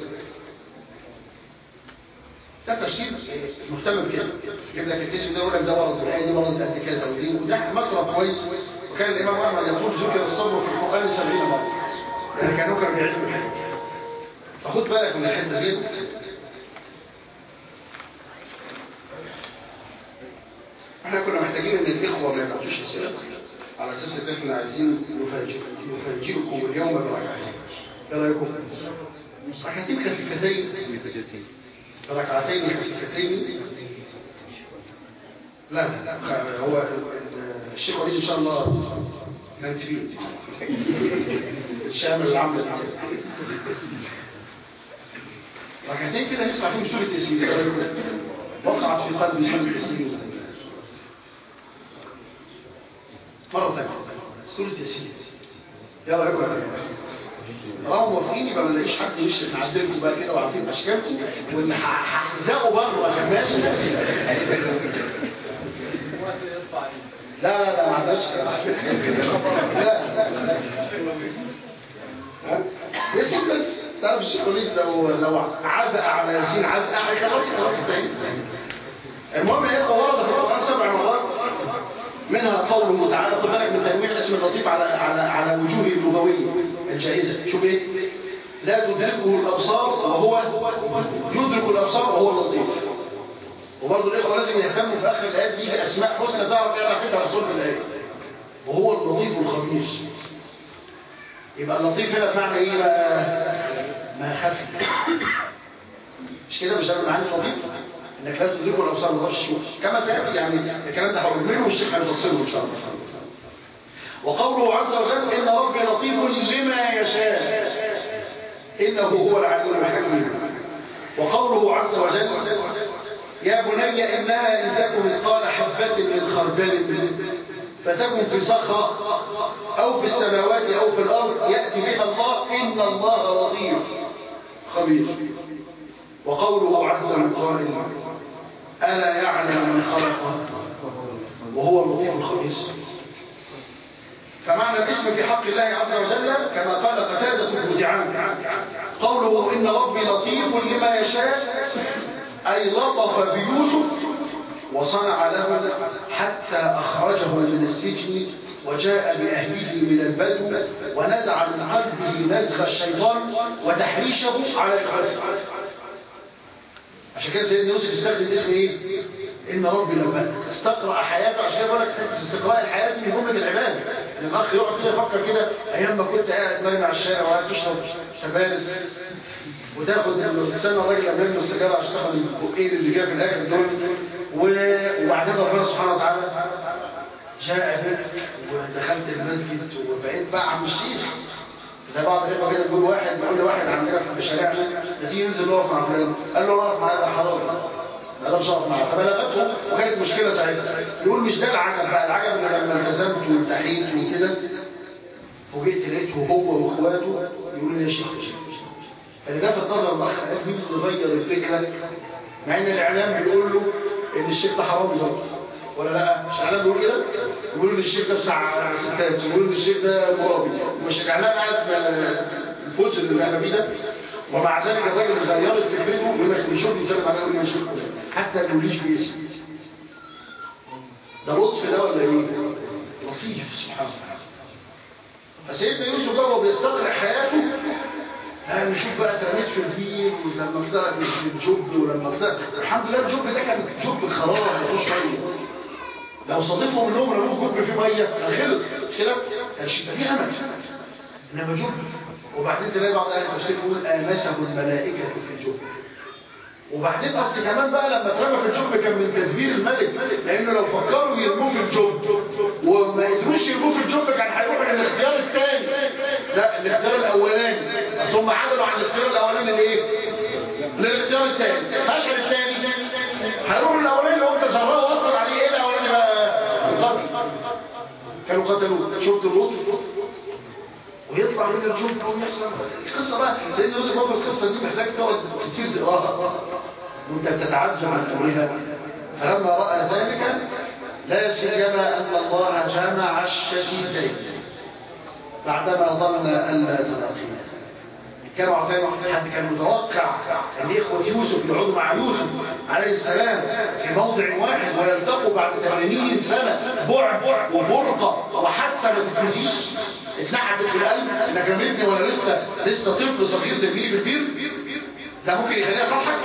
ده تفسير مهتم بكده يجيب لك الاسم ده يقول لك ده ورد الايه دي ورد قد كذا ودي وده مصرف كويس. وكان الامام احمد يقول ذكر الصبر في القرآن 70 مرة يعني كانوا بيعلموا الحته. فخد بالك من الحته دي. احنا كنا محتاجين ان الاخوه ما يبعتوش اسئله على اساس ان احنا عايزين نفاجئكم اليوم بركعتين. ايه رايكم؟ ركعتين خفيفتين ركعتين خفيفتين. لا هو الشيخ وليد ان شاء الله ننتبه الشامل العمل ركعتين كده نسمع فيهم سورة ياسين. وقعت في قلبي سورة ياسين مرة ثانية سورة ياسين. يا رأيكم يا رجال طالما موافقين يبقى ما نلاقيش حد يشرف نعدلكم بقى كده وعارفين اشكالكم وان هحزقوا بره كمان. لا ما عندناش لا ياسين بس تعرف الشيخ وليد لو عزق على ياسين عزق خلاص انتهينا. المهم ايه ورد في القرآن 7 مرات منها قوله تعالى. خد بالك من تنويع اسم اللطيف على وجوهه اللغويه الجائزه. شوف ايه لا تدركه الابصار وهو يدرك الابصار وهو اللطيف. وبرضه الاخوه لازم يهتموا في اخر الايات بيجي اسماء حسنى تعرف ايه علاقتها بصلب الايه. وهو اللطيف الخبير. يبقى اللطيف هنا بمعنى ايه بقى؟ ما خفي مش كده؟ مش ده المعاني اللطيف انك لا تدركوا الابصار ما تقدرش تشوف كما سياتي. يعني الكلام ده هقول منه والشيخ هيفصله ان شاء الله. وقوله عز وجل ان ربي لطيف لما يشاء انه هو العليم الحكيم. وقوله عز وجل يا بني انها ان تكن مثقال حبه من خردل فتكن في صخره او في السماوات او في الارض ياتي بها الله ان الله لطيف خبير. وقوله عز وجل الا يعلم من خلق وهو اللطيف الخبير. فمعنى الاسم في حق الله عز وجل كما قال قتادة بن دعامة قوله إن ربي لطيف لما يشاء أي لطف بيوسف وصنع له حتى أخرجه من السجن وجاء بأهله من البدو ونزع من قلبه نزغ الشيطان وتحريشه على إخوته. عشان كده سيدنا يوسف استخدم اسم ايه؟ ان ربي لما استقرأ حياته. عشان كده بقول لك استقراء الحياه دي من جمله العباده. الاخ يقعد كده يفكر كده ايام ما كنت قاعد نايم على الشارع وقاعد تشرب سبارس وتاخد تستنى الراجل لما يملى السيجاره عشان تاخد البقين اللي فيها في الاخر دول وبعدين ربنا سبحانه وتعالى جاء بك ودخلت المسجد وبقيت بقى عم الشيخ. زي بعض الإخوة كده بيقول لواحد عندنا في شارعنا تيجي ينزل يقف مع فلان قال له اقف معايا ده حرام ما اقدرش اقف معاه فبلغته وكانت مشكله ساعتها. يقول مش ده العجب بقى، العجب ان لما التزمت وانتحيت وكده فوجئت لقيته هو واخواته يقولوا لي يا شيخ فاللي لفت نظر الاخ قال مين اللي غير الفكره مع ان الاعلام بيقول له ان الشيخ ده حرام بالظبط ولا لا؟ مش الاعلام بيقول كده؟ بيقولوا ان الشيخ ده بتاع ستات ويقولوا ان الشيخ ده مرابي مش الاعلام قاعد الفوز اللي احنا فيه ده. ومع ذلك الراجل غيرت فكرته يقول لك بيشوف يسلم عليه يقول لي بيشوف حتى ما يقوليش باسم. ده لطف ده ولا ايه؟ لطيف سبحان الله. فسيدنا يوسف بقى بيستقرأ حياته يعني نشوف بقى اترميت في البير ولما طلع مش في الجب ولما طلع الحمد لله الجب ده كان جب خراب ما فيهوش ميه. لو صادفهم انهم رموه جب فيه ميه كان خلص مش كده؟ كانش يبقى فيه امل. انما جب وبعدين تلاقي بعض اهل التفسير يقول آنسه الملائكه في الجب. وبعدين اصل كمان بقى لما اترمى في الجب كان من تدبير الملك لانه لو فكروا يرموه في الجب وما قدروش يرموه في الجب كان هيروح للاختيار الثاني لا الاختيار الاولاني. ثم عدلوا عن الاختيار الاولاني لايه؟ للاختيار الثاني. فشل الثاني هيروحوا الاولاني لو انت جراه واصل عليه ايه الاولاني بقى؟ القتل. كانوا قتلوه. شفت اللوط ويطلع من الجب ويحصل القصه بقى. سيدنا يوسف برضه القصه دي محتاج تقعد كتير تقراها وانت بتتعجب عن امرها. فلما راى ذلك لا سيما ان الله جمع الشديدين بعدما ظن ان لا تلاقيه. كانوا عطينا حد كان متوقع ان اخوه يوسف يقعدوا مع يوسف عليه السلام في موضع واحد ويلتقوا بعد 80 سنه بعد وفرقه وحادثه ما تتنسيش اتنحت في القلب انك رميتني ولا لسه طفل صغير زي في البير. ده ممكن يخليها صالحك.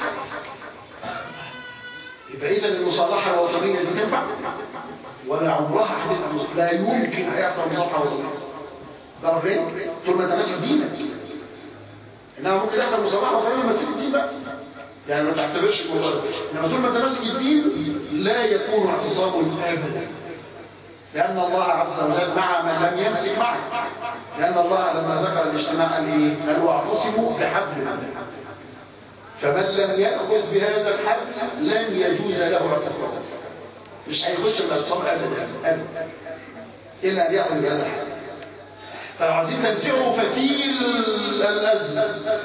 يبقى اذا المصالحه الوطنيه دي تنفع ولا عمرها هتبقى لا يمكن هيحصل مصالحه وطنيه. ضرب ليه؟ طول ما انت ماشي دينك. انما ممكن يحصل مصالحه وطنيه لما تسيب الدين بقى. يعني ما تعتبرش الموضوع ده. انما طول ما انت ماسك الدين لا يكون اعتصام ابدا. لأن الله عز وجل مع من لم يمسك معك. لأن الله لما ذكر الاجتماع قال واعتصموا بحبل الله. فمن لم يأخذ بهذا الحبل لن يجوز له اعتصام. مش هيخش الاعتصام أبدا إلا أن يأخذ بهذا الحبل. فالعظيم تنزعوا فتيل الأزل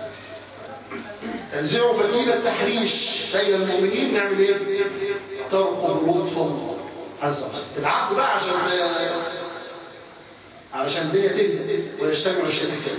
تنزعوا فتيل التحريش بين المؤمنين. نعمل ايه؟ ترقب لطفا العقد بقى علشان دي تهدى ويجتمع الشريكين.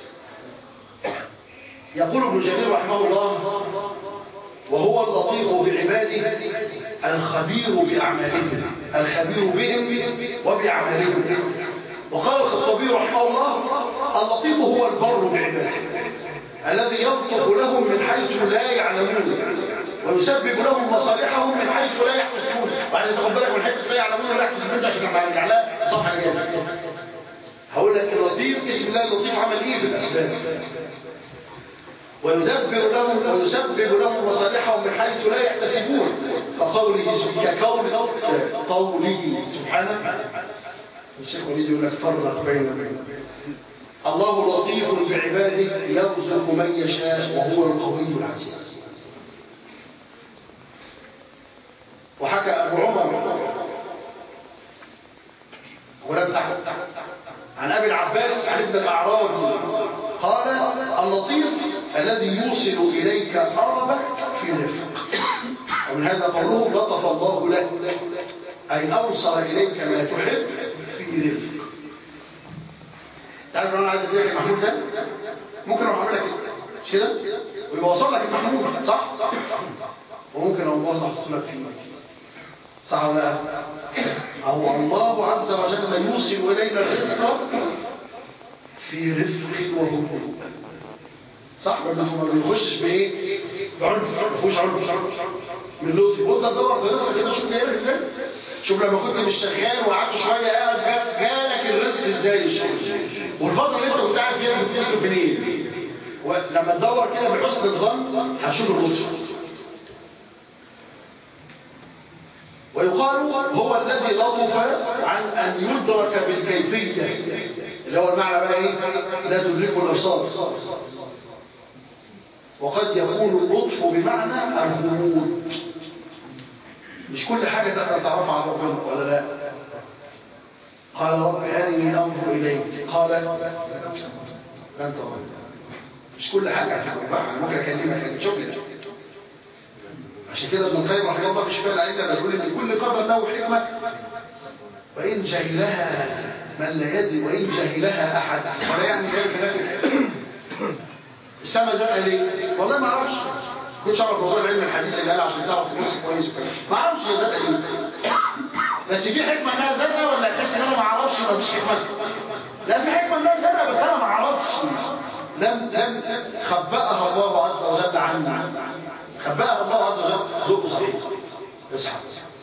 يقول ابن جرير رحمه الله وهو اللطيف بعباده الخبير بأعمالهم الخبير بهم وبأعمالهم. وقال الخطابي رحمه الله اللطيف هو البر بعباده الذي يلطف لهم من حيث لا يعلمون ويسبب لهم مصالحهم من حيث لا يحتسبون. وعلى تقبلك من حيث لا يعلمون ولا يحتسبون عشان نرجع لها صفحه جايه. هقول لك اللطيف اسم الله اللطيف عمل ايه في الاسباب. ويدبر لهم ويسبب لهم مصالحهم من حيث لا يحتسبون، قوله سبحانه. الشيخ وليد يقول لك فرق بين الله لطيف بعباده يرزق من يشاء وهو القوي العزيز. وحكى أبو عمر عن أبي العباس عن ابن الأعرابي قال: اللطيف الذي يوصل إليك أربك في رفق. ومن هذا قوله لطف الله له، أي أوصل إليك ما تحب في رفق. تعرف أنا عايز أديك المحمود ده ممكن أروح أعمل لك مش كده ويبقى وصل لك المحمود، صح؟ وممكن لو موظف أحط لك فيه، صح ولا لا؟ أو الله عز وجل يوصل إلينا الرزق في رفق وهدوء، صح؟ ولا ما بيخش بإيه؟ بعنف، ما فيهوش عنف من لطف. وانت تدور في رزقك كده، شوف جايلك ازاي. شوف لما كنت مش شغال وقعدت شويه قاعد جالك الرزق ازاي الشغل، والفتره اللي انت كنت قاعد فيها بتصرف منين. ولما تدور كده بحسن الظن هتشوف اللطف. ويقال هو الذي لطف عن ان يدرك بالكيفيه، اللي هو المعنى بقى ايه؟ لا تدركه الابصار. وقد يكون اللطف بمعنى الغموض، مش كل حاجة تقدر تعرفها عن ربنا ولا لا. قال رب أرني أنظر إليك، قال لن ترى. مش كل حاجة هتعرفها، ممكن أكلمك شوف لي. عشان كده ابن القيم رحمه الله في شفاء العلة بيقول إن كل قدر له حكمة، وإن جهلها من لا يدري وإن جهلها أحد. ولا يعني ذلك نافع. السما ده قال ايه؟ والله ما اعرفش، كنتش اعرف موضوع العلم الحديث اللي قال عشان تعرف تبص كويس وكده، ما اعرفش ده قال ايه. بس في حكمه انها زرقاء ولا تحس ان انا ما اعرفش ما فيش حكمه؟ لا، في حكمه انها زرقاء بس انا ما اعرفش. لم خبأها الله عز وجل عنا، خبأها الله عز وجل. ذوق صحيح، اصحى.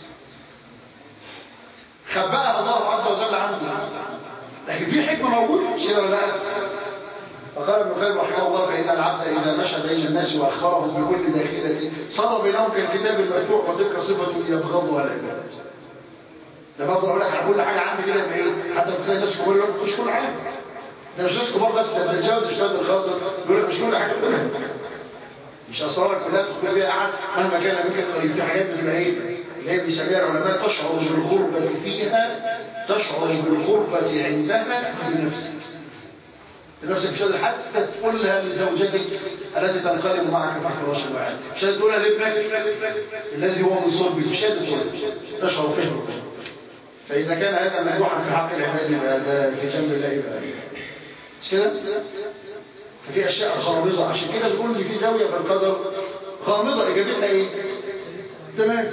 خبأها الله عز وجل عنا، لكن في حكمه موجوده مش كده ولا لا؟ فقال ابن القيم رحمه الله: فإن العبد إذا مشى بين الناس وأخبرهم بكل داخلة صار بينهم كالكتاب المفتوح، وتلك صفة يبغضها العباد. ده برضه أقول لك على كل حاجة عندي كده يبقى إيه؟ حتى بتلاقي الناس كبار يقول لك مش كل حاجة. ده مش ناس كبار بس، ده بتتجاوز الشهادة الخاطر يقول لك مش كل حاجة كلها. مش أسرارك كلها تدخل بيها أحد مهما كان منك قريب. في حاجات بتبقى إيه؟ اللي هي بيسميها العلماء تشعر بالغربة فيها، تشعر بالغربة عندها بنفسك. نفسك مش قادر حتى تقولها لزوجتك التي تنقلب معك في فراش واحد، مش قادر تقولها لابنك الذي هو من صلبك، مش قادر تقولها، تشعر فهمه. فإذا كان هذا ممدوحا في حق العباد يبقى ده في جنب الله يبقى مش كده؟ ففي أشياء غامضة، عشان كده بنقول إن في زاوية في القدر غامضة إجابتها إيه؟ تمام.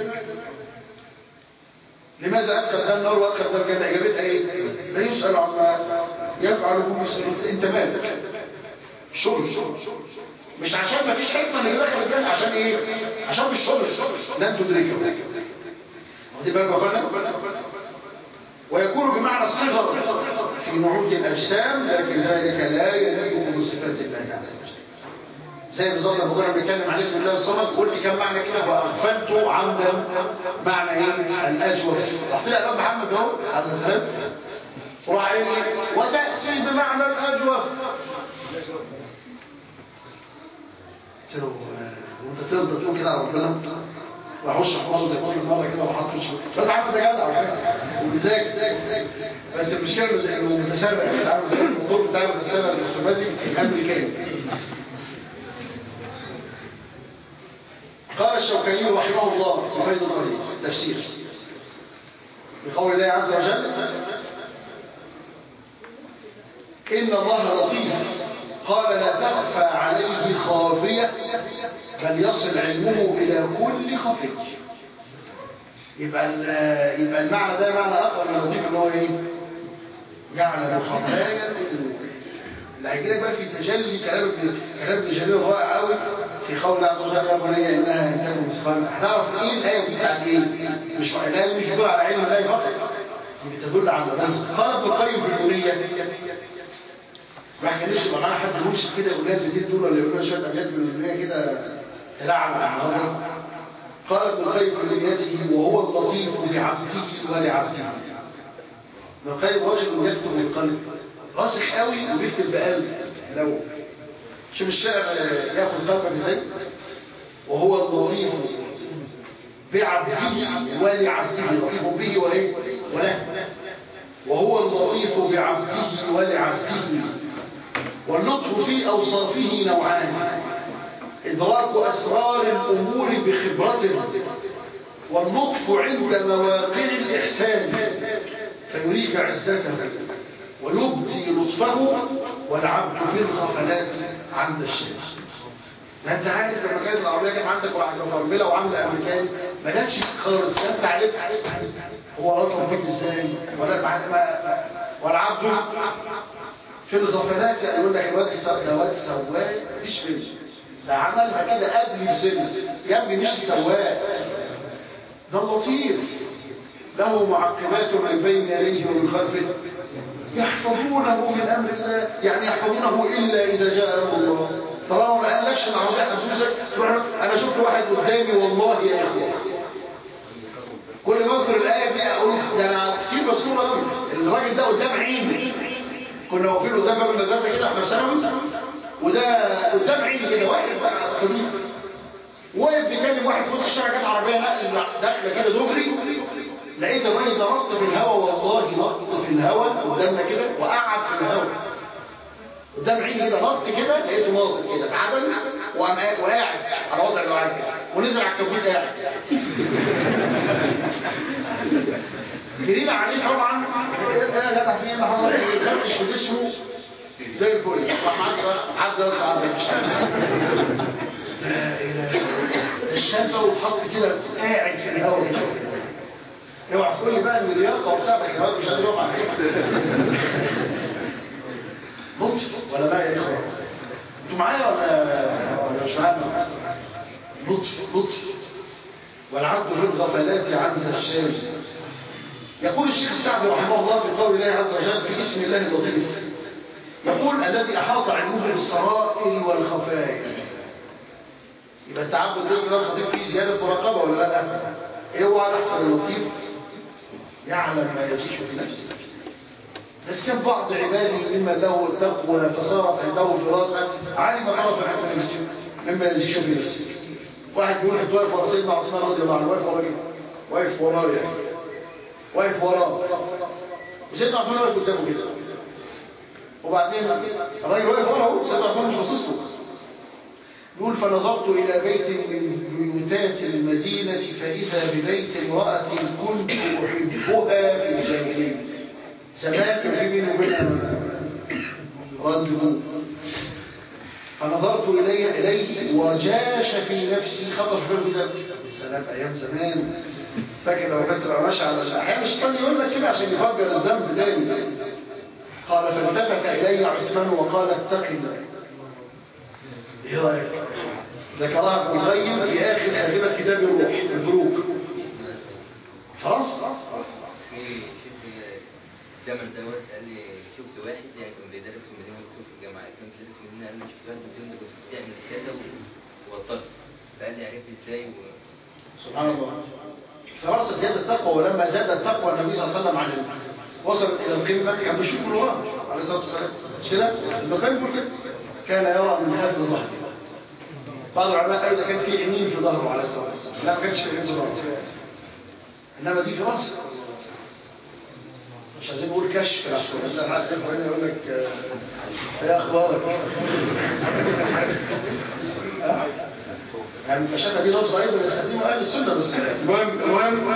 لماذا أدخل ده النار وأدخل ده الجنة؟ إجابتها إيه؟ لا يسأل عما يفعله مسلم. أنت مالك؟ شغل مش عشان ما فيش حكمة اللي يدخل الجنة، عشان إيه؟ عشان مش شغل لن تدركه. واخدي بالكم يا اخوانا؟ ويكون بمعنى الصغر في نعوت الأجسام، لكن ذلك لا يليق بصفات الله عز وجل. زي بالظبط لما كنا بنتكلم عن اسم الله الصمد، قلت كم معنى كده واغفلته عمدا. معنى ايه؟ الاجوف. رحت لي الامام محمد اهو على الثلاث وراح قال لي وتاتي بمعنى الاجوف. قلت له وانت ترضى تقول كده على ربنا؟ راح وش حفظه زي كل مره كده وحط وشه بس عارف ده جدع وذاك. بس المشكله انه متسابق، عامل زي الموتور بتاع السنه الاستوماتيك الامريكاني. قال الشوكاني رحمه الله في فيض القدير تفسير بقول الله عز وجل: إن الله لطيف، قال لا تخفى عليه خافية بل يصل علمه إلى كل خفي. يبقى المعنى ده معنى أقرب من لطيف، اللي هو إيه؟ يعلم خفايا الأمور. اللي هيجي لك بقى في تجلي كلام ابن جرير رائع قوي في قول الله عز وجل: يا بني انها ان تكن مثقال. هتعرف ايه الايه دي بتاعت ايه؟ مش الايه مش بتدل على علم الله فقط، دي بتدل على الرزق. قال ابن القيم في النونيه: ما كانش يبقى معانا حد مرشد كده يقول لنا البيتين دول ولا يقول لنا شويه ابيات من الدنيا كده تلعب النهارده. قال ابن القيم في نيته وهو اللطيف بعبده ولعبده. ابن القيم رجل يكتب بالقلب راسخ قوي وبيكتب بقلب. لو شوف الشعر ياخذ قلبك ازاي. وهو اللطيف بعبده ولعبده، لطيف به وايه وله. وهو اللطيف بعبده ولعبده. واللطف في اوصافه نوعان: ادراك اسرار الامور بخبرته، واللطف عند مواقع الاحسان فيريك عزته ويبدي لطفه، والعبد في الغفلات عند الشيء. ما انت عارف لما كانت العربيه كانت عندك واحده فرمله وعامله امريكان ما جاتش خالص، انت عرفت هو لطف فيك ازاي. والعبد في الغفلات يقول لك الواد سواق مفيش فيش، ده عملها كده قبل بسنه جنبي مش سواق. ده لطيف له معقبات من بين يديه ومن خلفه يحفظونه من امر الله، يعني يحفظونه الا اذا جاء امر الله. طالما ما قالكش العربيه حسوسك انا شفت واحد قدامي والله يا اخوان كل ما اذكر الايه دي اقول ده انا كتير بصوره الراجل ده قدام عيني. كنا واقفين قدام باب المدرسه كده احنا في ثانوي وده قدام عيني كده واحد صديق واقف بيكلم واحد في وسط الشارع كانت عربيه نقل داخله كده دغري. لقيت الراجل ده نط في الهواء والله نط في الهواء قدامنا كده وقعد في الهواء قدام عيني كده نط كده لقيته ناطط كده اتعدل وقاعد على وضع اللي قاعد كده ونزل على الكبريت قاعد. جرينا عليه طبعا انا جدع فيه اللي حصل يفتش في جسمه زي الفل راح عدى مش لا اله الشاب واتحط كده قاعد في الهواء كده. اوعى تقول لي بقى ان اللياقه بتاعتك الهواء مش قادر يقف على لطف ولا لا يا اخوان؟ انتوا معايا ولا مش معايا؟ لطف والعبد في الغفلات عند الشام. يقول الشيخ السعدي رحمه الله في قول الله عز وجل في اسم الله اللطيف يقول الذي احاط علمه بالسرائر والخفايا. يبقى التعبد باسم الله اللطيف فيه زياده مراقبه ولا لا؟ ايه هو الاحسن اللطيف؟ يعلم ما يجيش في نفسه. بس كان بعض عبادي مما له تقوى فصارت عنده فراسه علم طرف مما يجيش في نفسه. واحد بيقول حد واقف ورا سيدنا عثمان رضي الله عنه واقف ورايا واقف وراه وسيدنا عثمان واقف قدامه كده وبعدين الراجل واقف وراه سيدنا عثمان مش باصص له. يقول فنظرت الى بيت من بيوتات المدينه فاذا ببيت امراه كنت احبها في الجاهليه. زمان كان في بيني وبينها رجل فنظرت اليه وجاش في نفسي خطر في قلبي ده السلام ايام زمان. فاكر لو كنت بقى ماشي على احيانا الشيطان يقول لك كده عشان يفجر الذنب تاني. قال فالتفت الي عثمان وقال اتق الله. ايه رايك؟ ذكرها ابن القيم في اخر خاتمه كتاب الروح الفروق. خلاص الجامع دوت قال لي شفت واحد يعني كان بيدرس في المدينه وكنت في الجامعه كان بيدرس في المدينه قال لي شفت واحد كنت بتعمل كذا ووطنت فقال لي عرفت ازاي سبحان الله. فراسه زياده التقوى ولما زاد التقوى النبي صلى الله عليه وسلم عن وصل الى القمه كان بيشوف من وراه عليه الصلاه والسلام مش كده؟ ابن القيم بيقول كده كان يرى من خلف ظهره. بعض العلماء قالوا ده كان في عينين في ظهره عليه الصلاه والسلام. لا ما كانش في عينين في ظهره انما دي في راسه. مش عايزين نقول كشف عشان الناس هنا يقول لك ايه اخبارك يعني الكشافه دي لفظ ايضا يستخدمه اهل السنه بس المهم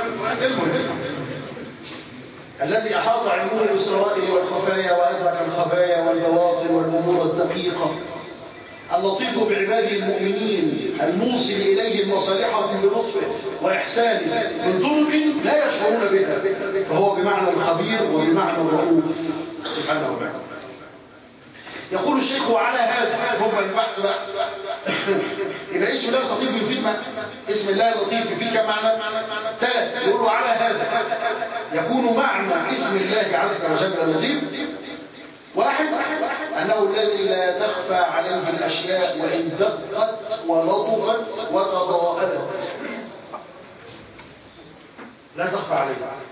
الذي احاط علمه بالسرائر والخفايا وادرك الخفايا والبواطن والامور الدقيقه. اللطيف بعباده المؤمنين الموصل اليهم مصالحهم بلطفه واحسانه من طرق لا يشعرون بها فهو بمعنى الخبير وبمعنى الرؤوف سبحانه وتعالى. يقول الشيخ وعلى هذا هم البحث بقى يبقى اسم الله اللطيف يفيد اسم الله اللطيف يفيد كم معنى؟ ثلاث. يقولوا على هذا يكون معنى اسم الله عز وجل اللطيف واحد أنه الذي لا تخفى عليه الأشياء وإن دقت ولطفت وتضاءلت، لا تخفى عليه،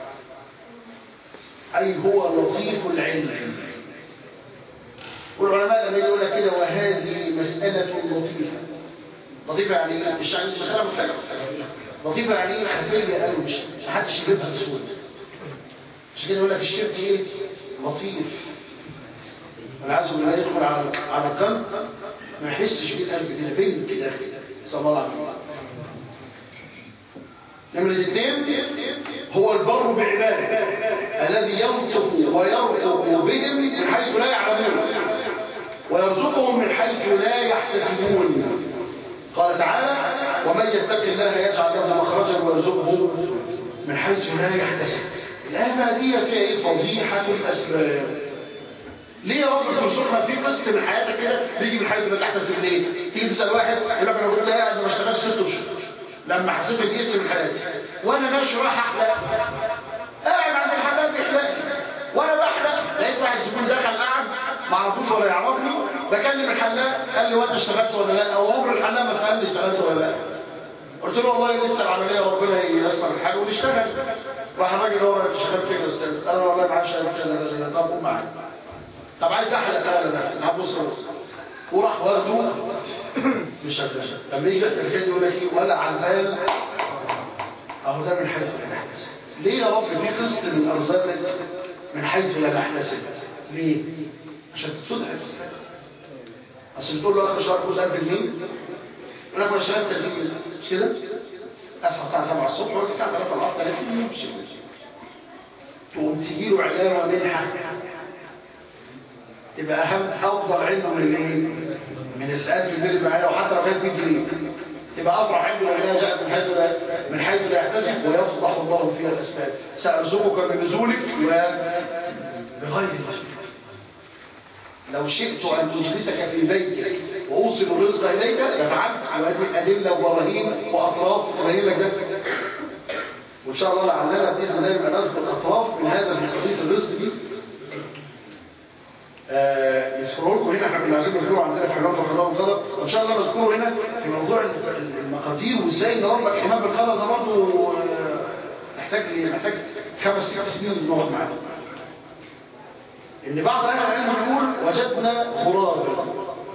أي هو لطيف العلم. والعلماء لما يقول لك كده وهذه مسألة لطيفة. لطيفة يعني ايه؟ مش يعني مسألة مختلفة. لطيفة يعني ايه؟ خفية قالوا مش محدش يجيبها بسهولة. عشان كده يقول لك الشرك ايه؟ لطيف. والعياذ بالله يدخل على القلب ما يحسش بالقلب كده بين كده صلى الله عليه وسلم. نمرة 2 هو البر بعباده الذي ينطق ويرزق بهم من حيث لا يعلمون ويرزقهم من حيث لا يحتسبون. قال تعالى ومن يتق الله يجعل له مخرجا ويرزقه من حيث لا يحتسب. الآية دي فيها ايه؟ فضيحة الأسباب. ليه يا رب ترزقنا في قسط من حياتك كده تيجي من حيث لا تحتسب؟ ليه؟ تيجي تسأل واحد يقول لك انا كنت قاعد ما اشتغلش 6 اشهر لما حسيت بيقسم من حياتي وانا ماشي رايح احلق، قاعد عند الحلاق بيحلق وانا بحلق لقيت واحد زبون دخل قاعد ما اعرفوش ولا يعرفني، بكلم الحلاق قال لي وانت اشتغلت ولا لا؟ او عمر الحلاق ما سالني اشتغلت ولا لا. قلت له والله لسه العمليه ربنا ييسر الحال ونشتغل. راح الراجل هو انت شغال فين يا استاذ؟ انا والله معايا شغال كذا. طب قوم معايا. طب عايز احلق ولا لا؟ هبص وراح واخده مش هتلاقي. لما يجي الحكايه يقول لك ايه؟ ولا على البال اهو ده من حيث لا نحتسب. ليه يا رب في قسط من ارزاقك من حيث لا نحتسب؟ ليه؟ عشان تتصدق. اصل تقول له اخر شهر خد 1000 جنيه يقول لك انا اشتغلت 30 جنيه مش كده؟ اصحى الساعه 7 الصبح ولا الساعه 3 العصر 30 جنيه مش كده؟ تقوم تجي له اعلان ومنحه تبقى افضل عنده من الايه؟ من ال1000 جنيه اللي معانا وحتى لو كانت 100 جنيه تبقى افرح عنده لانها جاءت من حيث لا يحتسب ويفضح الله فيها الاسباب. سارزقك بنزولك بغير نزولك. لو شئت ان تجلسك في بيتك واوصل الرزق اليك لفعلت. وهذه ادله وبراهين واطراف تبين لك ده. وان شاء الله لعلنا باذن الله يبقى نذكر اطراف من هذا في قضيه الرزق دي. يذكروا لكم هنا. احنا كنا عايزين نذكره عندنا في حلول القضاء والقدر، وان شاء الله نذكره هنا في موضوع المقادير وازاي نربط الايمان بالقدر. ده برضه محتاج 5-6 سنين نقعد معاه. ان بعض اهل العلم يقول وجدنا غرابا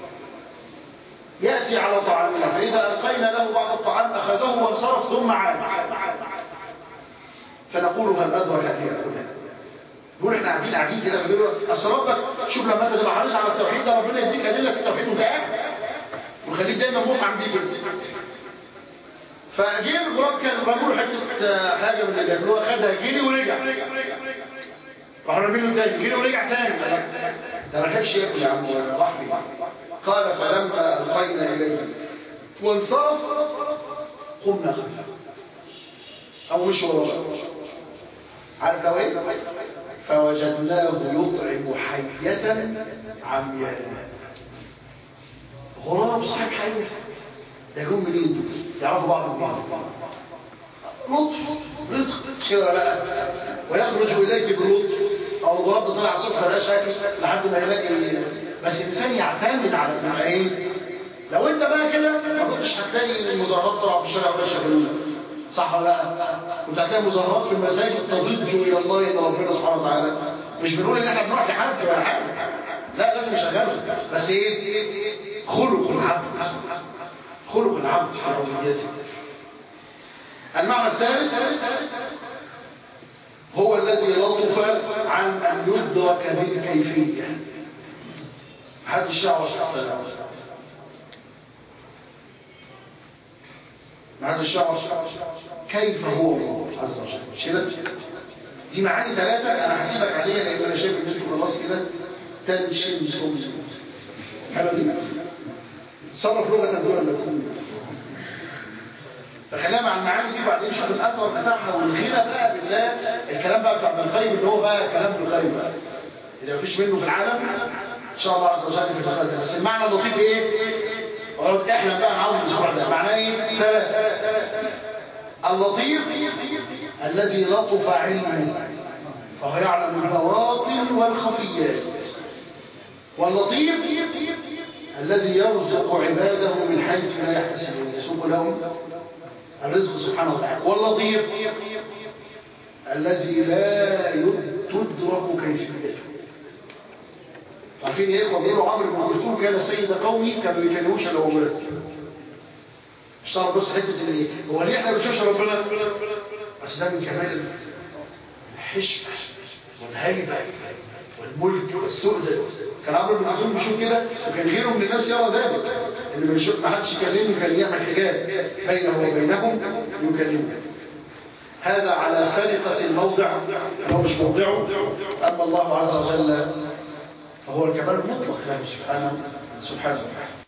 ياتي على طعامنا فاذا القينا له بعض الطعام اخذه وانصرف ثم عاد فنقول هل ادرك ان ياكلها؟ يقول احنا قاعدين كده بنقول اصل ربك شوف لما انت تبقى حريص على التوحيد ده ربنا يديك ادله في التوحيد وانت قاعد ويخليك دايما مفعم بيه كده. فجه الغراب كان رجل حته حاجه من اللي بياكلوها خدها جري ورجع. راح رميله تاني جري ورجع تاني. ده ما لحقش ياكل يا عم راح فين؟ قال فلما القينا اليه وانصرف قمنا خلفه او مش وراه. عارف لو ايه؟ فوجدناه يطعم حية عمياء. غراب صاحب حية يقوم منين؟ يعرفوا بعض منين؟ لطف رزق خير لا ويخرج اليك باللطف. او الغراب ده طلع الصبح لا شكل لحد ما يلاقي. بس الانسان يعتمد على ايه؟ لو انت بقى كده ما كنتش هتلاقي المظاهرات طلع في الشارع ولا شغلونا صح ولا لا؟ كنت هتلاقي مظاهرات في المساجد تضج الى الله الى ربنا سبحانه وتعالى. مش بنقول ان احنا بنروح لحد ولا حاجه، لا لازم نشغله. بس ايه؟ خلق العبد، خلق العبد في عبوديته. المعنى الثالث هو الذي لطف عن ان يدرك بالكيفيه. محدش يعرف محدش يعرف كيف هو الله عز وجل. مش كده؟ دي معاني 3 انا هسيبك عليها لان انا شايف ان انتوا خلاص كده تنشن سمز. حلو دي. صرف لغه دول اللي تكون. فخلينا مع المعاني دي وبعدين نشوف الاثر بتاعها والغنى بقى بالله. الكلام بقى بتاع ابن القيم اللي هو بقى كلام ابن القيم بقى اللي مفيش منه في العالم ان شاء الله عز وجل في تقدم. بس المعنى اللطيف ايه؟ احنا بقى نعوض الاسبوع ده معناه ايه؟ 3. اللطيف الذي لطف علمه فهو يعلم البواطن والخفيات واللطيف الذي يرزق عباده من حيث لا يحتسبون يسوق لهم الرزق سبحانه وتعالى. واللطيف الذي لا تدرك كيفيته. عارفين ايه؟ وبيقولوا عمرو بن كلثوم كان سيد قومي كانوا يكلموش الا وولد. مش صار بس حته الايه؟ هو ليه احنا ما بنشوفش ربنا؟ بس ده من كمال الحشمه والهيبه والملك والسؤدد. كان عمرو بن كلثوم بيشوف كده، وكان غيره من الناس يرى ذلك، اللي بيشوف ما حدش يكلمه كان يعمل حجاب بينه وبينهم يكلمه. هذا على سرقة الموضع، هو مش موضعه. أما الله عز وجل فهو الكمال المطلق له سبحانه وتعالى.